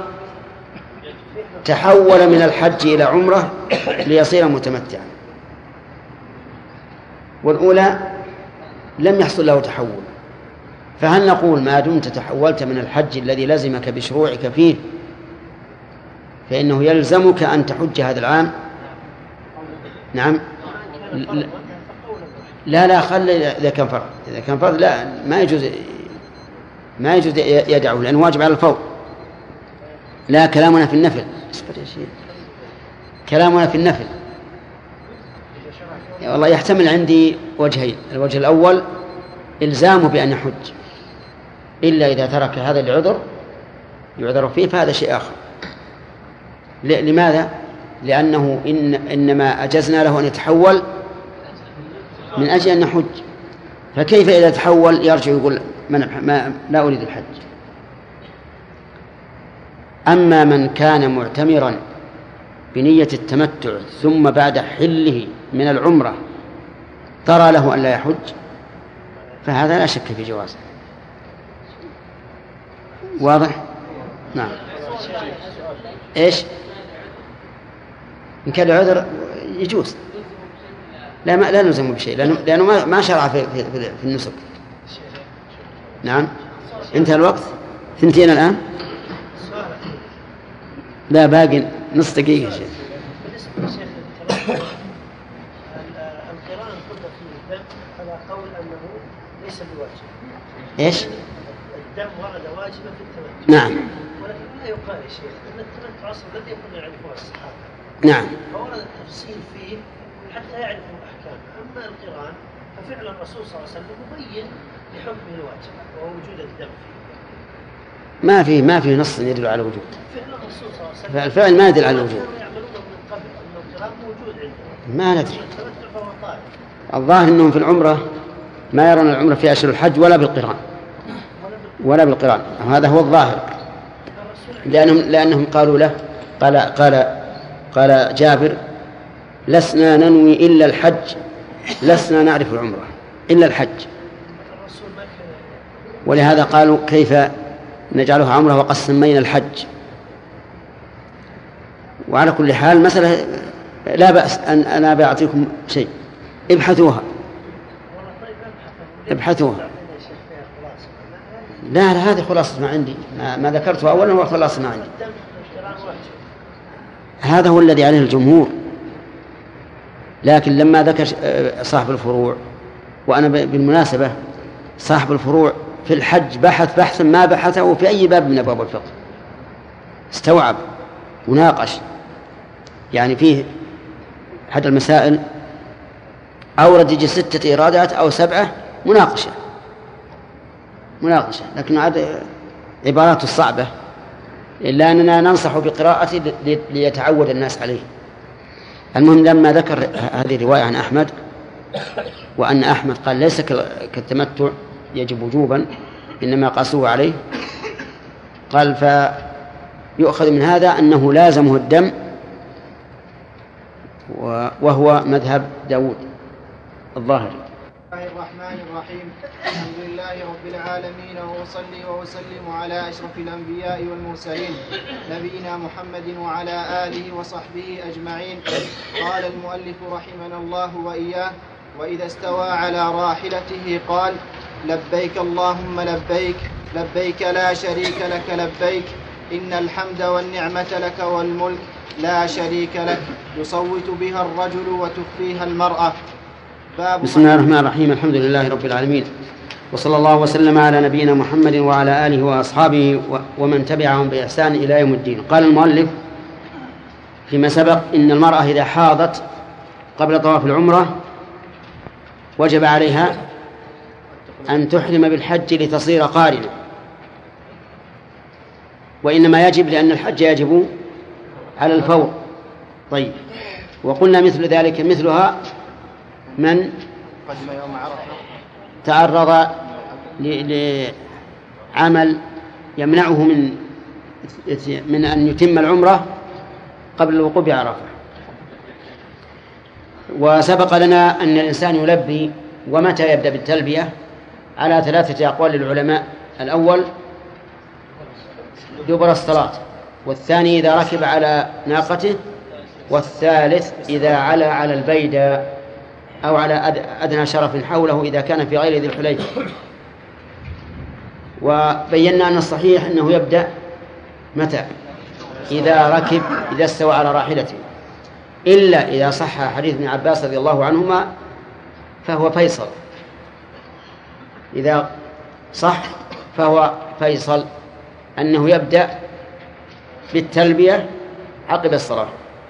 [SPEAKER 2] تحول من الحج إلى عمرة ليصير متمتعا، والأولى لم يحصل له تحول. فهل نقول ما دمت تحولت من الحج الذي لزمك بشروعك فيه فإنه يلزمك أن تحج هذا العام؟ نعم. لا خلي إذا كان فرض لا ما يجوز يدعه لأنه واجب على الفور. لا، كلامنا في النفل. كلامنا في النفل والله يحتمل عندي وجهين. الوجه الأول إلزامه بأن يحج إلا إذا ترك هذا العذر يعذر فيه، فهذا شيء آخر. لماذا؟ لأنه إنما أجزنا له أن يتحول من أجل أن نحج، فكيف إذا تحول يرجع يقول لا أريد الحج؟ أما من كان معتمرا بنية التمتع ثم بعد حله من العمرة ترى له أن لا يحج فهذا لا شك في جوازه. واضح؟ نعم. إيش؟ إن كان العذر يجوز، لا نلزم بشيء لأنه ما شرع في النسك. نعم. انتهى الوقت 2 الآن. لا باقي نص دقيقة شيء.
[SPEAKER 6] بالنسبة لشيخ القرآن قلنا فيه الدم على قول أنه ليس بواجب.
[SPEAKER 2] إيش؟
[SPEAKER 6] الدم ورد واجبا في التمتع.
[SPEAKER 2] نعم.
[SPEAKER 6] ولكن لا يقال يا شيخ أن التمتع أصلا لم يكن يعرفه الصحابة.
[SPEAKER 2] نعم.
[SPEAKER 6] فورد التفصيل فيه حتى يعرفوا الأحكام. أما القرآن ففعل الرسول صلى الله عليه وسلم مبين لحكمه الواجب ووجود الدم فيه.
[SPEAKER 2] ما في نص يدل على وجود.
[SPEAKER 6] فعل الرسول صلى الله عليه وسلم.
[SPEAKER 2] فالفعل ما يدل على الوجود.
[SPEAKER 6] يعملونه من قبل أن القرآن موجود عندهم.
[SPEAKER 2] ما ندري.
[SPEAKER 6] التمتع فهو طارئ.
[SPEAKER 2] الظاهر أنهم في العمرة ما يرون العمرة في أشهر الحج ولا بالقران. هذا هو الظاهر. لأنهم قالوا له قال جابر لسنا ننوي إلا الحج، لسنا نعرف العمرة إلا الحج. ولهذا قالوا كيف نجعلها عمرة وقد سمينا الحج. وعلى كل حال مسألة لا بأس أن أنا بأعطيكم شيء ابحثوها. لا هذه خلاصة ما عندي، ما ذكرته أولا هو خلاصة ما عندي. هذا هو الذي عليه الجمهور. لكن لما ذكر صاحب الفروع، وأنا بالمناسبة صاحب الفروع في الحج بحثا ما بحثه في أي باب من أبواب الفقه، استوعب وناقش. يعني فيه أحد المسائل أورد يجي 6 إيرادات أو 7 مناقشة، لكن هذا عبارات الصعبة، إلا أننا ننصح بقراءته ليتعود الناس عليه. المهم لما ذكر هذه الرواية عن أحمد وأن أحمد قال ليس كالتمتع يجب وجوبا إنما قاسوه عليه، قال فيؤخذ من هذا أنه لازمه الدم، وهو مذهب داود الظاهري.
[SPEAKER 7] بسم الله الرحمن الرحيم. الحمد لله رب العالمين، وأصلي وأسلم على أشرف الأنبياء والمرسلين نبينا محمد وعلى آله وصحبه أجمعين. قال المؤلف رحمنا الله وإياه: وإذا استوى على راحلته قال: لبيك اللهم لبيك، لبيك لا شريك لك لبيك، إن الحمد والنعمة لك والملك لا شريك لك، يصوت بها الرجل وتخفيها المرأة.
[SPEAKER 2] بسم الله الرحمن الرحيم. الحمد لله رب العالمين، وصلى الله وسلم على نبينا محمد وعلى آله وأصحابه ومن تبعهم بإحسان إلى يوم الدين. قال المؤلف فيما سبق إن المرأة إذا حاضت قبل طواف العمرة وجب عليها أن تحرم بالحج لتصير قارنة، وإنما يجب لأن الحج يجب على الفور. طيب، وقلنا مثل ذلك مثلها من تعرض لعمل يمنعه من أن يتم العمرة قبل الوقوف بعرفة. وسبق لنا أن الإنسان يلبي ومتى يبدأ بالتلبية؟ على 3 أقوال للعلماء. الأول دبر الصلاة، والثاني إذا ركب على ناقته، والثالث إذا علا على البيدى أو على أدنى شرف حوله إذا كان في غير ذي الحليفة. وبينا أن الصحيح أنه يبدأ متى؟ إذا ركب، إذا استوى على راحلته، إلا إذا صح حديث ابن عباس رضي الله عنهما فهو فيصل، إذا صح فهو فيصل أنه يبدأ بالتلبية عقب الصلاة.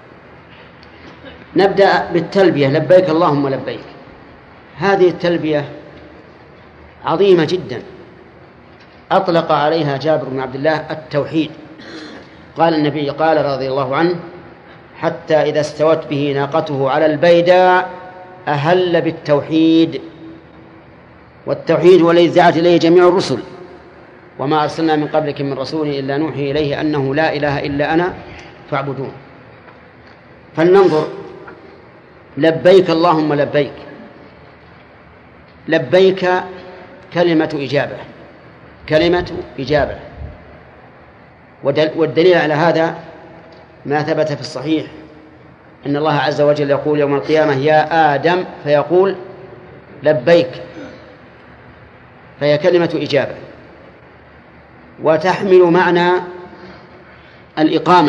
[SPEAKER 2] نبدأ بالتلبية، لبيك اللهم لبيك. هذه التلبية عظيمة جدا، أطلق عليها جابر بن عبد الله التوحيد. قال النبي قال رضي الله عنه: حتى إذا استوت به ناقته على البيداء أهل بالتوحيد. والتوحيد هو الذي دعت إليه جميع الرسل: وما أرسلنا من قبلك من رسول إلا نوحي إليه أنه لا إله إلا أنا فاعبدون. فلننظر، لبيك اللهم لبيك. لبيك كلمة إجابة، كلمة إجابة. والدليل على هذا ما ثبت في الصحيح أن الله عز وجل يقول يوم القيامة: يا آدم، فيقول لبيك، فهي كلمة إجابة. وتحمل معنى الإقامة.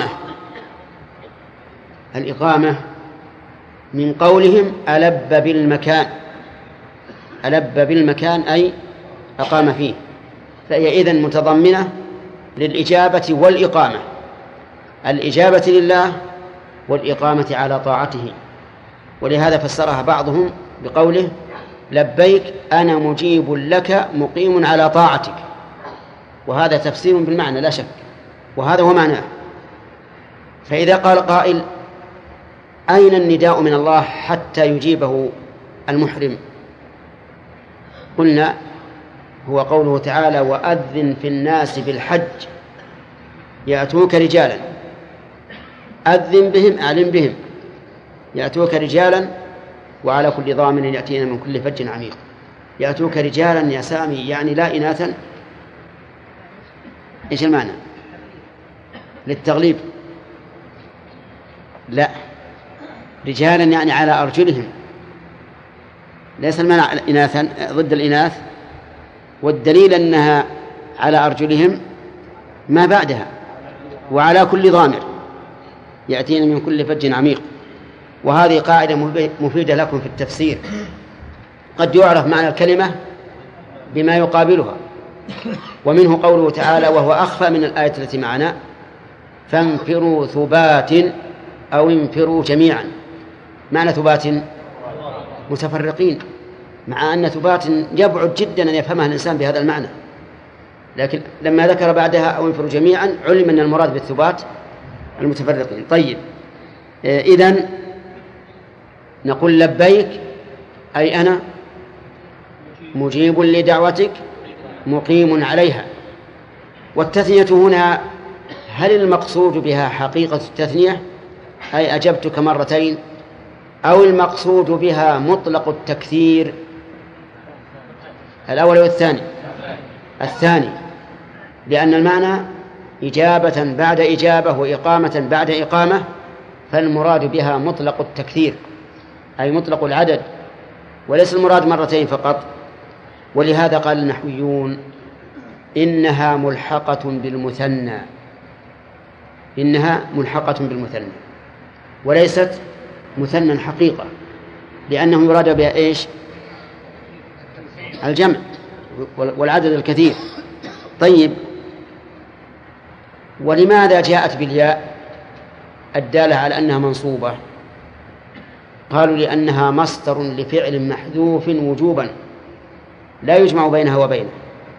[SPEAKER 2] الإقامة من قولهم ألب بالمكان، ألب بالمكان أي أقام فيه، فهي إذن متضمنة للإجابة والإقامة، الإجابة لله والإقامة على طاعته. ولهذا فسرها بعضهم بقوله: لبيك أنا مجيب لك مقيم على طاعتك. وهذا تفسير بالمعنى لا شك، وهذا هو معناه. فإذا قال قائل: أين النداء من الله حتى يجيبه المحرم؟ قلنا: هو قوله تعالى: وأذن في الناس بالحج يأتوك رجالا. أذن بهم، أعلم بهم، يأتوك رجالا وعلى كل ضامن يأتينا من كل فج عميق. يأتوك رجالا يا سامي يعني لا إناثا. إيش المعنى؟ للتغليب؟ لا، رجالا يعني على أرجلهم، ليس المعنى إناثا ضد الإناث. والدليل أنها على أرجلهم ما بعدها: وعلى كل ضامر يأتينا من كل فج عميق. وهذه قاعدة مفيدة لكم في التفسير. قد يعرف معنى الكلمة بما يقابلها، ومنه قوله تعالى وهو أخفى من الآية التي معنا: فانفروا ثبات أو انفروا جميعا. معنى ثبات متفرقين، مع أن ثبات يبعد جدا أن يفهمها الإنسان بهذا المعنى، لكن لما ذكر بعدها أو انفروا جميعا علم أن المراد بالثبات المتفرقين. طيب، إذن نقول لبيك أي أنا مجيب لدعوتك مقيم عليها. والتثنية هنا هل المقصود بها حقيقة التثنية أي أجبتك مرتين، أو المقصود بها مطلق التكثير؟ الأول والثاني؟ الثاني، لأن المعنى إجابة بعد إجابة وإقامة بعد إقامة، فالمراد بها مطلق التكثير أي مطلق العدد، وليس المراد مرتين فقط. ولهذا قال النحويون: إنها ملحقة بالمثنى، إنها ملحقة بالمثنى وليست مثنى حقيقة، لأنه يراد بها إيش؟ الجمع والعدد الكثير. طيب، ولماذا جاءت بالياء الدالة على أنها منصوبة؟ قالوا لأنها مصدر لفعل محذوف وجوبا لا يجمع بينها وبينه.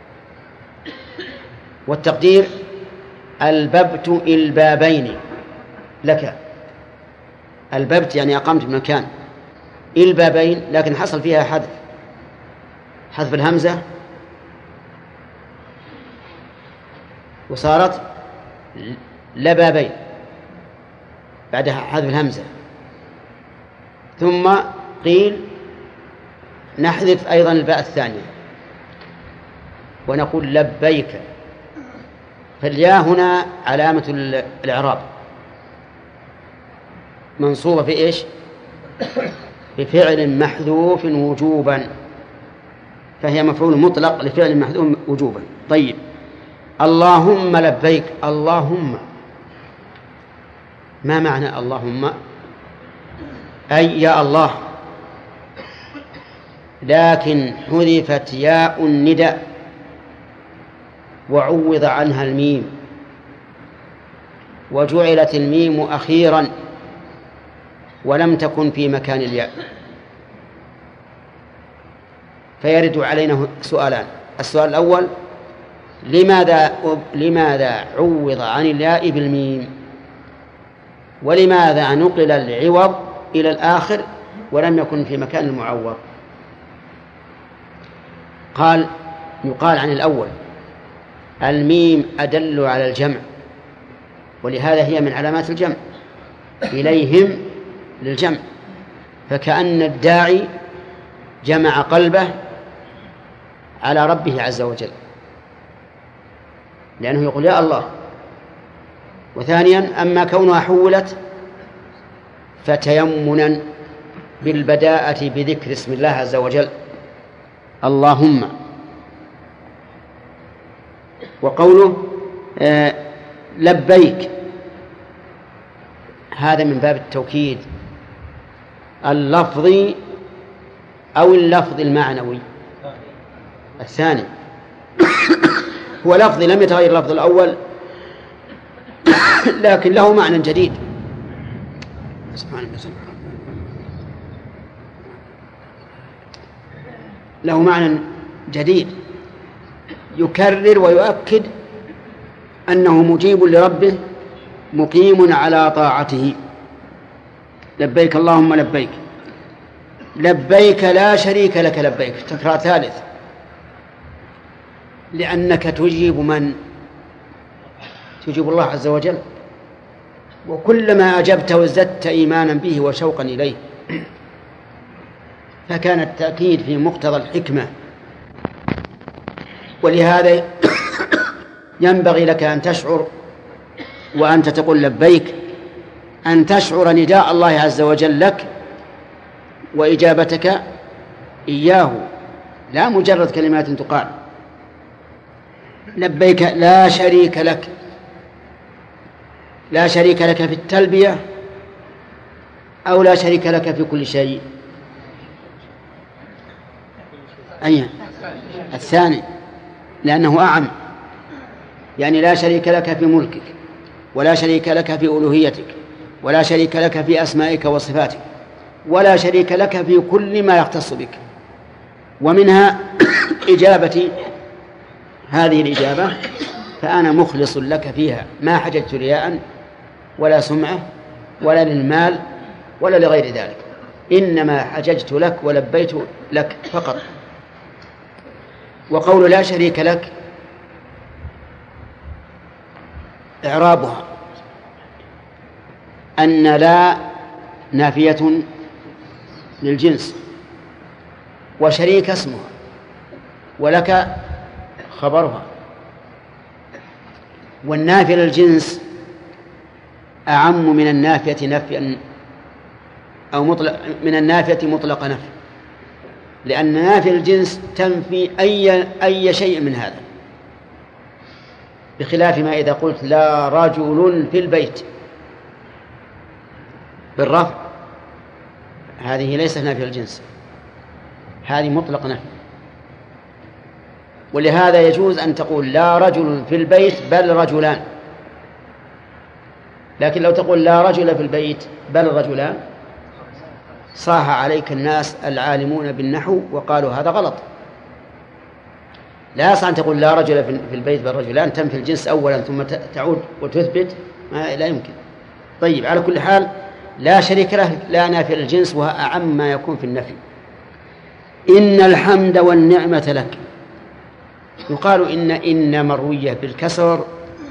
[SPEAKER 2] والتقدير: الببت البابين لك. الببت يعني أقمت بمكان، البابين لكن حصل فيها حذف الهمزة وصارت لبابين بعدها حذف الهمزة. ثم قيل نحذف أيضا الباء الثانية ونقول لبيك. فالياء هنا علامة الإعراب، منصوبة في إيش؟ بفعل محذوف وجوبا، فهي مفعول مطلق لفعل محذوف وجوبا. طيب، اللهم لبيك. اللهم، ما معنى اللهم؟ أي يا الله، لكن حذفت ياء النداء وعوض عنها الميم، وجعلت الميم أخيرا ولم تكن في مكان الياء. فيرد علينا سؤالان. السؤال الأول: لماذا عوض عن الياء بالميم؟ ولماذا نقل العوض إلى الآخر ولم يكن في مكان المعوض؟ يقال عن الأول: الميم أدل على الجمع، ولهذا هي من علامات الجمع، إليهم للجمع، فكأن الداعي جمع قلبه على ربه عز وجل، لأنه يقول يا الله. وثانيا، أما كونها حولت فتيمنا بالبداءة بذكر اسم الله عز وجل اللهم. وقوله لبيك، هذا من باب التوكيد اللفظي أو اللفظ المعنوي؟ الثاني. هو لفظي لم يتغير اللفظ الأول، لكن له معنى جديد. له معنى جديد يكرر ويؤكد أنه مجيب لربه مقيم على طاعته. لبيك اللهم لبيك. لبيك لا شريك لك لبيك، تكرار ثالث، لأنك تجيب من؟ تجيب الله عز وجل، وكلما أجبته ازددت إيمانا به وشوقا إليه، فكان التأكيد في مقتضى الحكمة. ولهذا ينبغي لك أن تشعر وأنت تقول لبيك، أن تشعر نداء الله عز وجل لك وإجابتك إياه، لا مجرد كلمات تقال. لبيك لا شريك لك، لا شريك لك في التلبية أو لا شريك لك في كل شيء؟ أي الثاني، لأنه أعم، يعني لا شريك لك في ملكك، ولا شريك لك في ألوهيتك، ولا شريك لك في أسمائك وصفاتك، ولا شريك لك في كل ما يختص بك. ومنها إجابتي هذه الإجابة، فأنا مخلص لك فيها، ما حججت رياء ولا سمعة ولا للمال ولا لغير ذلك، إنما حججت لك ولبيت لك فقط. وقول لا شريك لك إعرابها أن لا نافية للجنس، وشريك اسمها، ولك خبرها. والنافية للجنس أعم من النافية نفيا أو مطلق، من النافية مطلق نفي، لأن نافية الجنس تنفي أي شيء من هذا، بخلاف ما إذا قلت لا رجل في البيت بالرفع، هذه ليست نافية الجنس، هذه مطلق نفي. ولهذا يجوز أن تقول لا رجل في البيت بل رجلان، لكن لو تقول لا رجل في البيت بل رجلان صاح عليك الناس العالمون بالنحو وقالوا هذا غلط. لا يصح أن تقول لا رجل في البيت بل رجلان، تنفي الجنس أولا ثم تعود وتثبت، لا يمكن. طيب، على كل حال لا شريك له لا نافي للجنس، وهو أعم ما يكون في النفي. إن الحمد والنعمة لك. يقال إن مروية بالكسر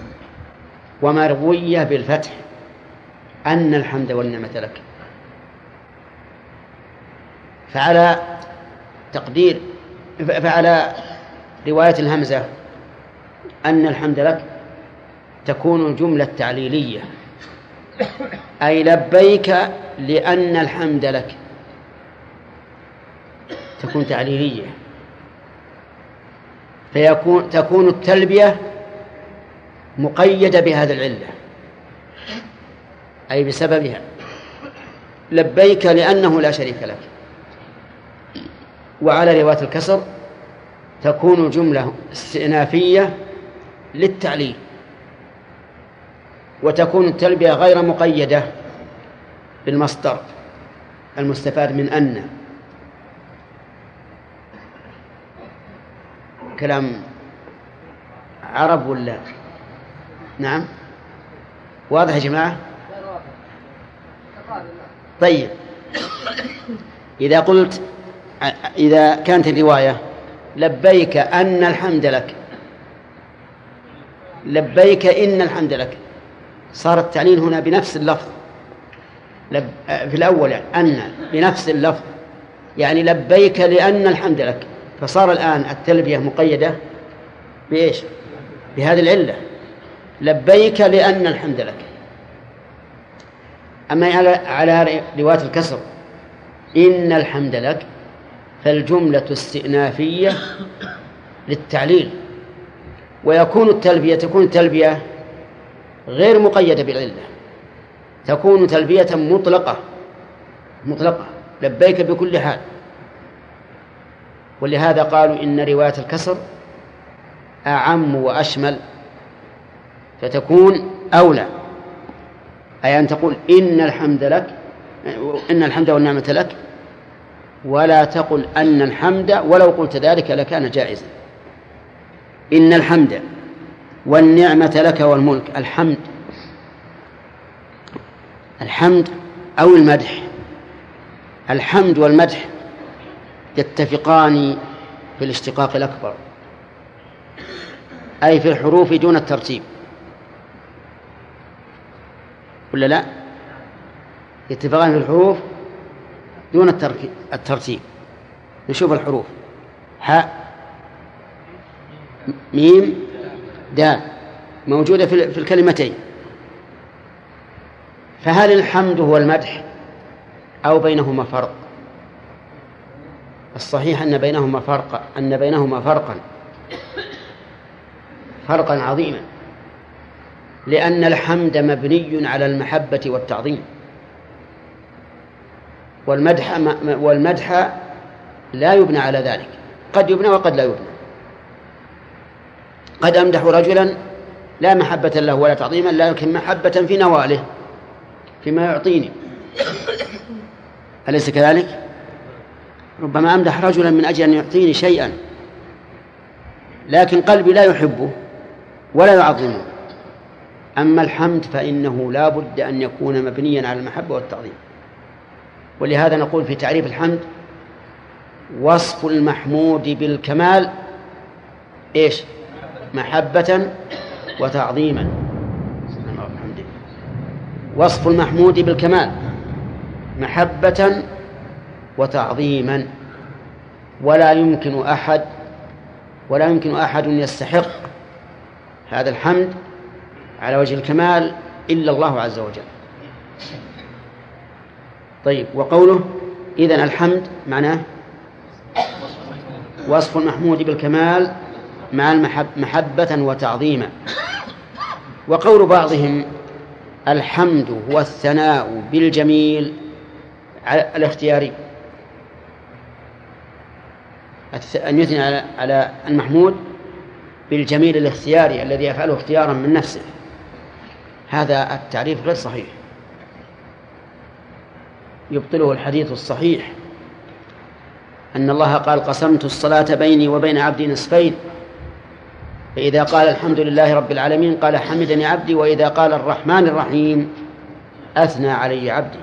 [SPEAKER 2] ومروية بالفتح، أن الحمد والنعمة لك. فعلى تقدير فعلى رواية الهمزة أن الحمد لك تكون جملة تعليلية، أي لبيك لأن الحمد لك، تكون تعليلية، تكون التلبية مقيدة بهذه العلة، أي بسببها، لبيك لأنه لا شريك لك. وعلى رواية الكسر تكون جملة استئنافية للتعليل، وتكون التلبية غير مقيدة بالمصدر المستفاد من أن. كلام عرب ولا؟ نعم واضح يا جماعة؟ طيب إذا كانت الرواية لبيك أن الحمد لك، لبيك إن الحمد لك، صار التعليل هنا بنفس اللفظ. في الأول يعني أن بنفس اللفظ، يعني لبيك لأن الحمد لك، فصار الآن التلبية مقيدة بإيش؟ بهذه العلة، لبيك لأن الحمد لك. أما على رواية الكسر إن الحمد لك، فالجملة استئنافية للتعليل، ويكون التلبية غير مقيدة بالعلة، تكون تلبية مطلقة لبيك بكل حال. ولهذا قالوا إن رواية الكسر أعم وأشمل، فتكون أولى، أي أن تقول إن الحمد لك، إن الحمد والنعمة لك، ولا تقل أن الحمد، ولو قلت ذلك لكان جائزا. إن الحمد والنعمة لك والملك. الحمد أو المدح، الحمد والمدح يتفقان في الاشتقاق الأكبر، أي في الحروف دون الترتيب، ولا لا؟ يتفقان في الحروف دون الترتيب. نشوف الحروف: حاء، ميم، دال، موجودة في الكلمتين. فهل الحمد هو المدح أو بينهما فرق؟ الصحيح أن بينهما فرقا عظيما، لأن الحمد مبني على المحبة والتعظيم، والمدح لا يبنى على ذلك، قد يبنى وقد لا يبنى. قد أمدح رجلا لا محبة له ولا تعظيما، لكن محبة في نواله، فيما يعطيني، أليس كذلك؟ ربما أمدح رجلا من أجل أن يعطيني شيئا، لكن قلبي لا يحبه ولا يعظمه. أما الحمد فإنه لا بد أن يكون مبنيا على المحبة والتعظيم. ولهذا نقول في تعريف الحمد: وصف المحمود بالكمال إيش؟ محبة وتعظيما. وصف المحمود بالكمال محبة وتعظيما، ولا يمكن أحد يستحق هذا الحمد على وجه الكمال إلا الله عز وجل. طيب، وقوله إذن الحمد معناه وصف المحمود بالكمال مع محبة وتعظيما. وقول بعضهم الحمد هو الثناء بالجميل الاختياري، أن يثني على المحمود بالجميل الاختياري الذي يفعله اختيارا من نفسه، هذا التعريف غير صحيح، يبطله الحديث الصحيح أن الله قال: قسمت الصلاة بيني وبين عبدي نصفين، فإذا قال الحمد لله رب العالمين قال حمدني عبدي، وإذا قال الرحمن الرحيم أثنى علي عبدي.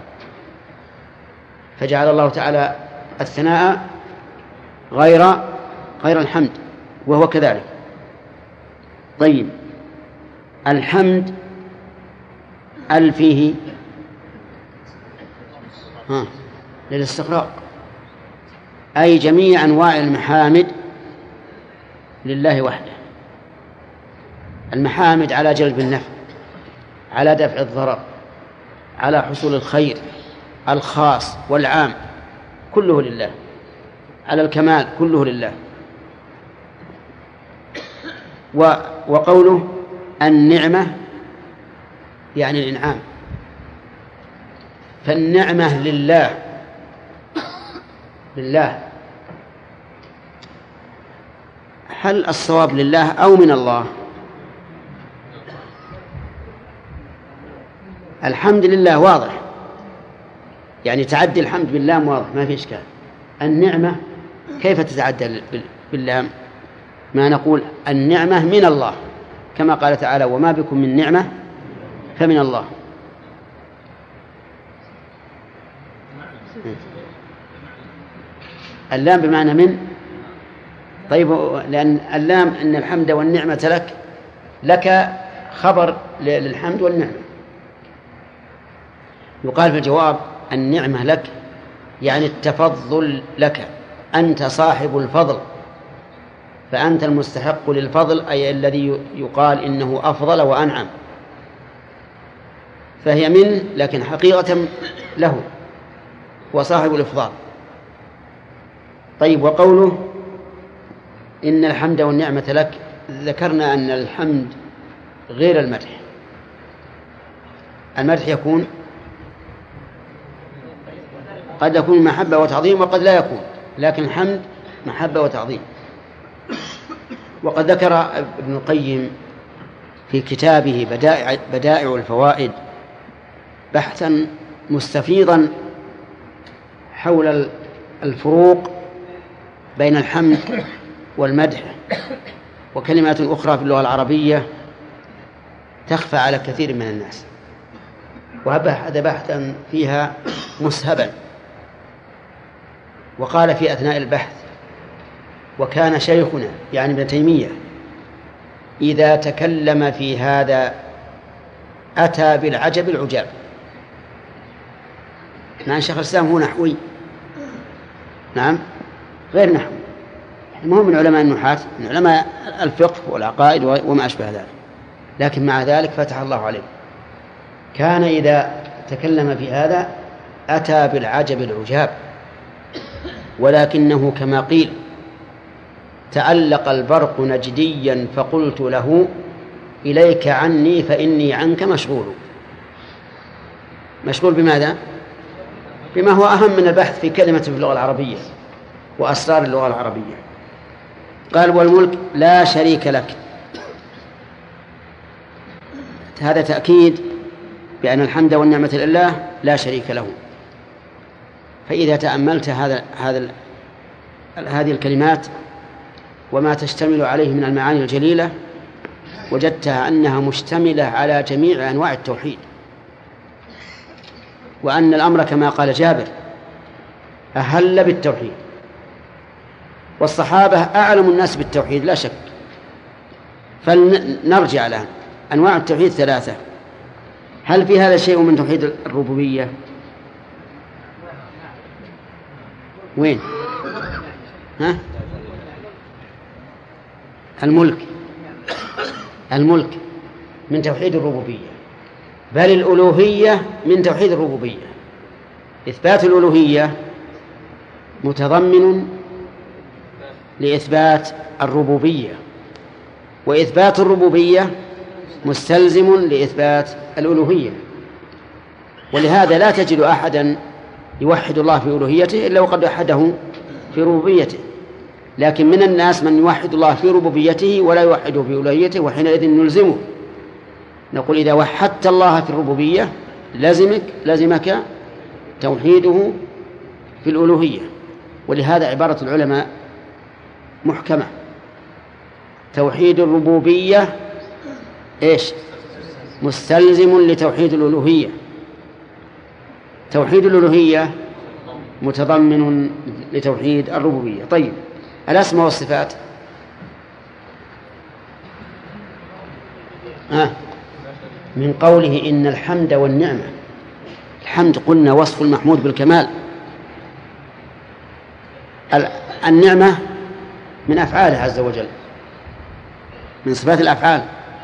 [SPEAKER 2] فجعل الله تعالى الثناء غير الحمد، وهو كذلك. طيب، الحمد فيه للاستغراق، أي جميع أنواع المحامد لله وحده. المحامد على جلب النفع، على دفع الضرر، على حصول الخير الخاص والعام، كله لله، على الكمال كله لله. وقوله النعمة يعني الإنعام، فالنعمة لله. هل الصواب لله أو من الله؟ الحمد لله واضح، يعني تعدي الحمد باللام واضح ما في إشكال. النعمة كيف تتعدى باللام؟ ما نقول النعمة من الله، كما قال تعالى وما بكم من نعمة فمن الله. اللام بمعنى من. طيب، لأن اللام إن الحمد والنعمة لك خبر للحمد والنعمة. يقال في الجواب النعمة لك يعني التفضل لك، أنت صاحب الفضل، فأنت المستحق للفضل، أي الذي يقال إنه أفضل وأنعم، فهي منه لكن حقيقة له وصاحب الإفضال. طيب، وقوله إن الحمد والنعمة لك، ذكرنا أن الحمد غير المدح. المدح يكون قد يكون محبة وتعظيم وقد لا يكون، لكن الحمد محبة وتعظيم. وقد ذكر ابن القيم في كتابه بدائع الفوائد بحثا مستفيضا حول الفروق بين الحمد والمدح وكلمات أخرى في اللغة العربية تخفى على كثير من الناس، وهذا بحثا فيها مسهبا. وقال في أثناء البحث: وكان شيخنا يعني ابن تيمية إذا تكلم في هذا أتى بالعجب العجاب. مع شيخ الإسلام هو نحوي، نعم، غير نحوي، ما هو من علماء النحاة، من علماء الفقه والعقائد وما أشبه ذلك، لكن مع ذلك فتح الله عليه. كان إذا تكلم في هذا أتى بالعجب العجاب، ولكنه كما قيل: تعلق البرق نجديا فقلت له إليك عني فإني عنك مشغول. مشغول بماذا؟ بما هو أهم من البحث في كلمة في اللغة العربية وأسرار اللغة العربية. قال: والملك لا شريك لك. هذا تأكيد بأن الحمد والنعمة لله لا شريك له. فإذا تأملت هذه الكلمات وما تشتمل عليه من المعاني الجليلة وجدتها أنها مشتملة على جميع أنواع التوحيد، وأن الأمر كما قال جابر أهل بالتوحيد، والصحابة أعلم الناس بالتوحيد لا شك. فلنرجع الآن. أنواع التوحيد ثلاثة. هل في هذا شيء من توحيد الربوبية؟ وين؟ ها؟ الملك من توحيد الربوبية، بل الألوهية من توحيد الربوبية. إثبات الألوهية متضمن لإثبات الربوبية، وإثبات الربوبية مستلزم لإثبات الألوهية. ولهذا لا تجد أحدا يوحد الله في ألوهيته إلا وقد وحده في ربوبيته. لكن من الناس من يوحد الله في ربوبيته ولا يوحده في ألوهيته، وحينئذ نلزمه، نقول: إذا وحدت الله في الربوبية لزمك توحيده في الألوهية. ولهذا عبارة العلماء محكمة: توحيد الربوبية إيش؟ مستلزم لتوحيد الألوهية. توحيد الألوهية متضمن لتوحيد الربوبية. طيب، الأسماء والصفات من قوله إن الحمد والنعمة. الحمد قلنا وصف المحمود بالكمال، النعمة من أفعاله عز وجل، من صفات الأفعال،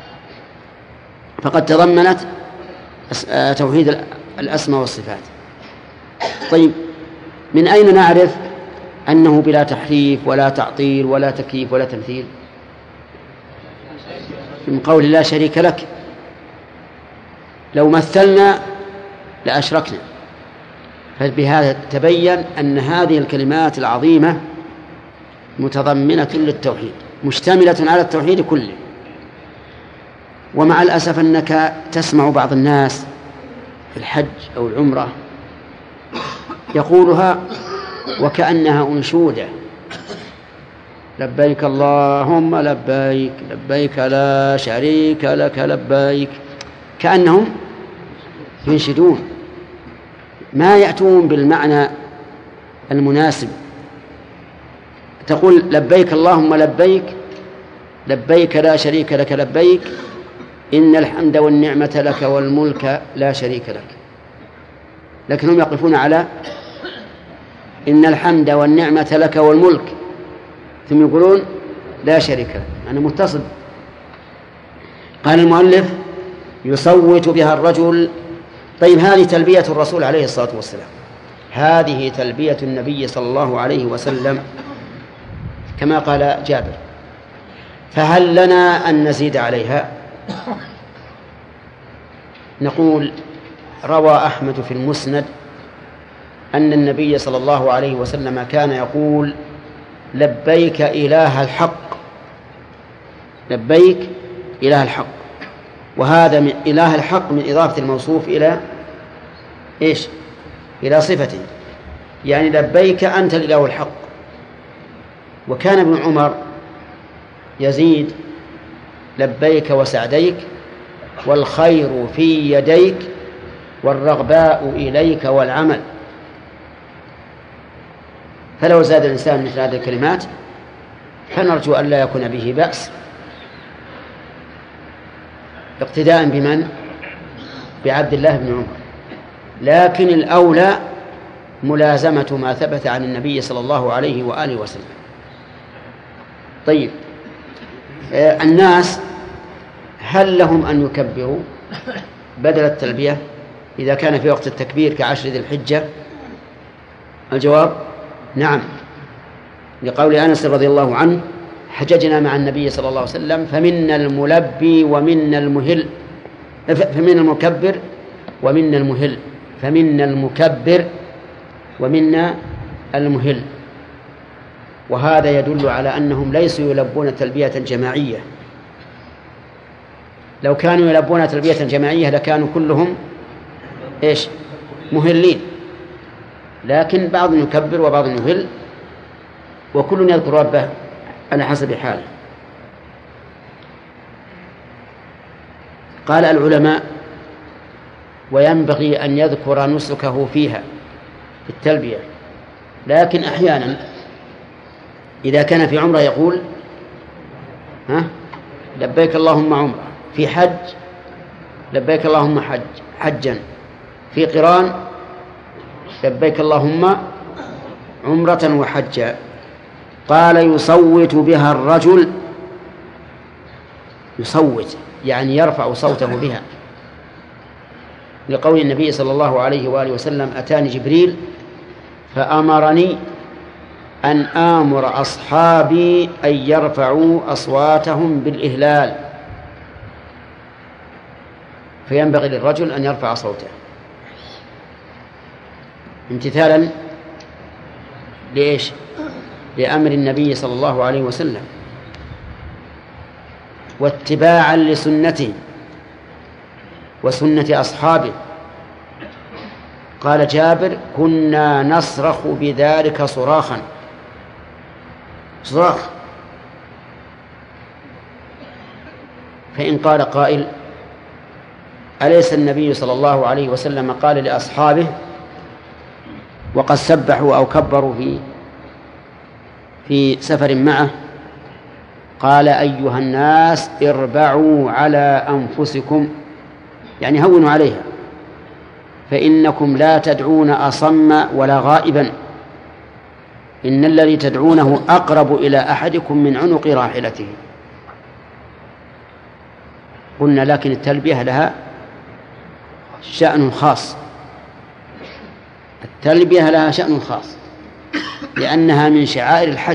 [SPEAKER 2] فقد تضمنت توحيد الأسماء والصفات. طيب، من أين نعرف أنه بلا تحريف ولا تعطيل ولا تكييف ولا تمثيل؟ من قول لا شريك لك. لو مثلنا لأشركنا، فبهذا تبين أن هذه الكلمات العظيمة متضمنة للتوحيد، مشتملة على التوحيد كله. ومع الأسف أنك تسمع بعض الناس في الحج أو العمرة يقولها وكأنها أنشودة: لبيك اللهم لبيك لبيك لا شريك لك لبيك، كأنهم ينشدون، ما يأتون بالمعنى المناسب. تقول لبيك اللهم لبيك لبيك لا شريك لك لبيك إن الحمد والنعمة لك والملك لا شريك لك، لكنهم يقفون على إن الحمد والنعمة لك والملك، ثم يقولون لا شريك لك، أنا متصل. قال المؤلف: يصوت بها الرجل. طيب، هذه تلبية الرسول عليه الصلاة والسلام، هذه تلبية النبي صلى الله عليه وسلم كما قال جابر، فهل لنا أن نزيد عليها؟ نقول: روى أحمد في المسند أن النبي صلى الله عليه وسلم كان يقول: لبيك إله الحق، لبيك إله الحق. وهذا من إله الحق من إضافة الموصوف إلى إيش؟ إلى صفته، يعني لبيك أنت الإله الحق. وكان ابن عمر يزيد: لبيك وسعديك والخير في يديك والرغباء إليك والعمل. فلو زاد الإنسان مثل هذه الكلمات فنرجو أن لا يكون به بأس، اقتداء بمن؟ بعبد الله بن عمر. لكن الأولى ملازمة ما ثبت عن النبي صلى الله عليه وآله وسلم. طيب، الناس هل لهم أن يكبروا بدل التلبية إذا كان في وقت التكبير كعشر ذي الحجة؟ الجواب: نعم، لقول أنس رضي الله عنه: حججنا مع النبي صلى الله عليه وسلم فمنا الملبي ومنا المهل، فمنا المكبر ومنا المهل، فمنا المكبر ومنا المهل. وهذا يدل على أنهم ليسوا يلبون تلبية جماعية. لو كانوا يلبون تلبية جماعية لكانوا كلهم إيش؟ مهلين، لكن بعض يكبر وبعض يهل، وكل يذكر ربه على حسب حاله. قال العلماء: وينبغي أن يذكر نسكه فيها في التلبية، لكن أحيانا إذا كان في عمره يقول: لبيك اللهم عمره، في حج لبيك اللهم حجا، في قران لبيك اللهم عمرة وحجا. قال: يصوت بها الرجل، يصوت يعني يرفع صوته بها، لقول النبي صلى الله عليه وآله وسلم: أتاني جبريل فأمرني أن آمر أصحابي أن يرفعوا أصواتهم بالإهلال. فينبغي للرجل أن يرفع صوته امتثالا لإيش؟ لأمر النبي صلى الله عليه وسلم، واتباعا لسنته وسنة أصحابه. قال جابر: كنا نصرخ بذلك صراخا، صراخ. فإن قال قائل: أليس النبي صلى الله عليه وسلم قال لأصحابه وقد سبحوا أو كبروا في سفر معه؟ قال: أيها الناس اربعوا على أنفسكم، يعني هونوا عليها، فإنكم لا تدعون أصم ولا غائبا. إن الذي تدعونه أقرب إلى أحدكم من عنق راحلته. قلنا لكن التلبية لها شأن خاص، التلبية لها شأن خاص لأنها من شعائر الحج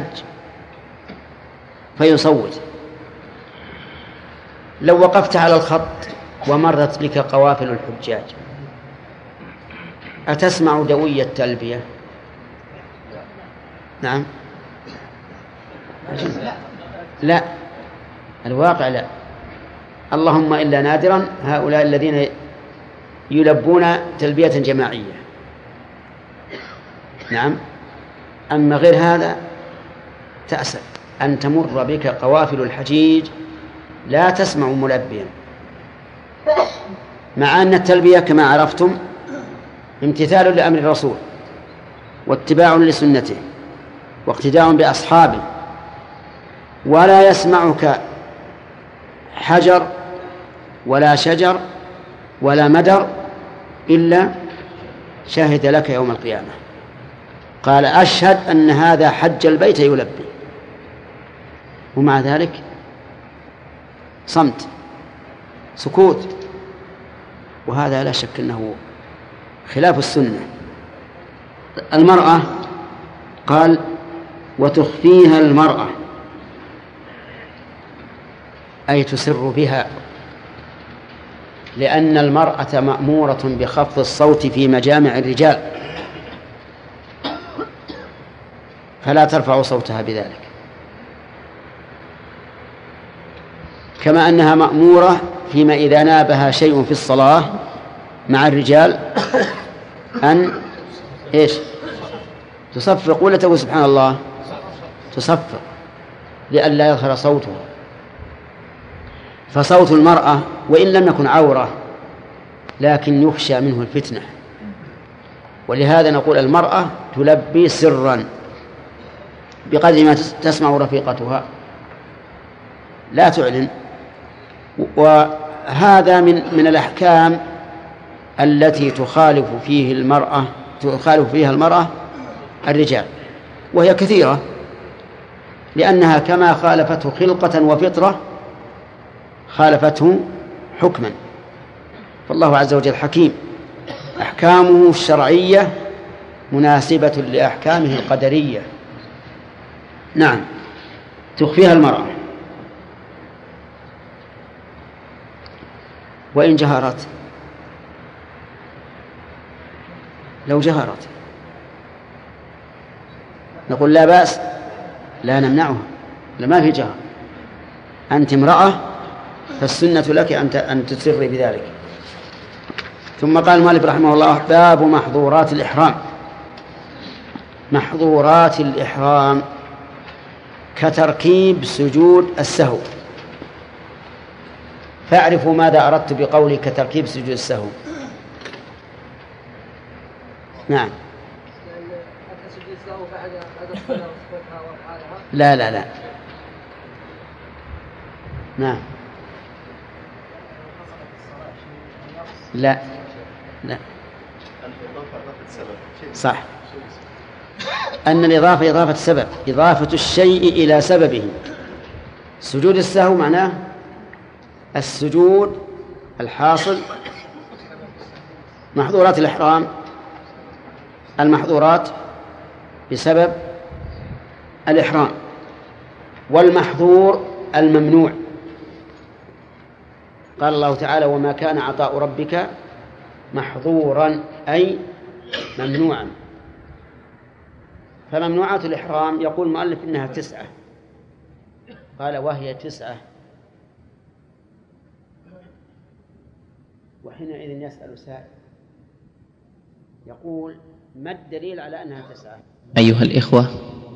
[SPEAKER 2] فيصوت. لو وقفت على الخط ومرت بك قوافل الحجاج أتسمع دوي التلبية؟ نعم. لا، الواقع لا، اللهم إلا نادرا هؤلاء الذين يلبون تلبية جماعية. نعم. أما غير هذا تأسف أن تمر بك قوافل الحجيج لا تسمع ملبيا، مع أن التلبية كما عرفتم امتثال لأمر الرسول واتباع لسنته واقتداء بأصحابه، ولا يسمعك حجر ولا شجر ولا مدر إلا شهد لك يوم القيامة. قال أشهد أن هذا حج البيت يلبي، ومع ذلك صمت سكوت، وهذا لا شك أنه خلاف السنة. المرأة قال وتخفيها المرأة أي تسر بها، لأن المرأة مأمورة بخفض الصوت في مجامع الرجال فلا ترفع صوتها بذلك، كما أنها مأمورة فيما إذا نابها شيء في الصلاة مع الرجال أن إيش تصفق، ولا تقول سبحان الله، تصفق لئلا يظهر صوتها. فصوت المرأة وإن لم يكن عورة لكن يخشى منه الفتنة، ولهذا نقول المرأة تلبي سرا بقدر ما تسمع رفيقتها لا تعلن. وهذا من الأحكام التي تخالف فيها المرأة الرجال، وهي كثيرة، لأنها كما خالفته خلقة وفطرة خالفته حكما. فالله عز وجل حكيم، أحكامه الشرعية مناسبة لأحكامه القدرية. نعم. تخفيها المرأة وإن جهرت، لو جهرت نقول لا بأس، لا نمنعها، لما في جهر، أنت امرأة فالسنة لك أن تسر بذلك. ثم قال المؤلف رحمه الله باب محظورات الإحرام. محظورات الإحرام كتركيب سجود السهو. فاعرفوا ماذا أردت بقولي كتركيب سجود السهو. نعم. لا لا لا. نعم. لا لا. صح. أن الإضافة إضافة سبب، إضافة الشيء إلى سببه. سجود السهو معناه السجود الحاصل. محظورات الإحرام المحظورات بسبب الإحرام، والمحظور الممنوع. قال الله تعالى وما كان عطاء ربك محظورا أي ممنوعا. فممنوعات الإحرام يقول المؤلف إنها 9، قال وهي 9. وحينئذ يسأل سائل يقول ما الدليل على أنها 9؟
[SPEAKER 1] أيها الإخوة،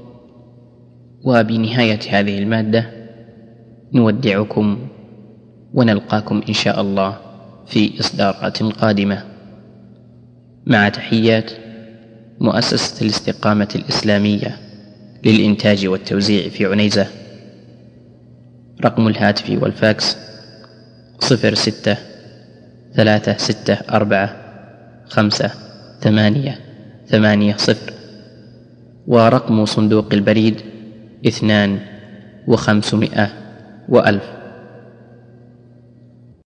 [SPEAKER 1] وبنهاية هذه المادة نودعكم ونلقاكم إن شاء الله في إصدارات قادمة، مع تحيات مؤسسة الاستقامة الإسلامية للإنتاج والتوزيع في عنيزة. رقم الهاتف والفاكس 06-364-5-8-8-0. ورقم صندوق البريد 5200 وألف.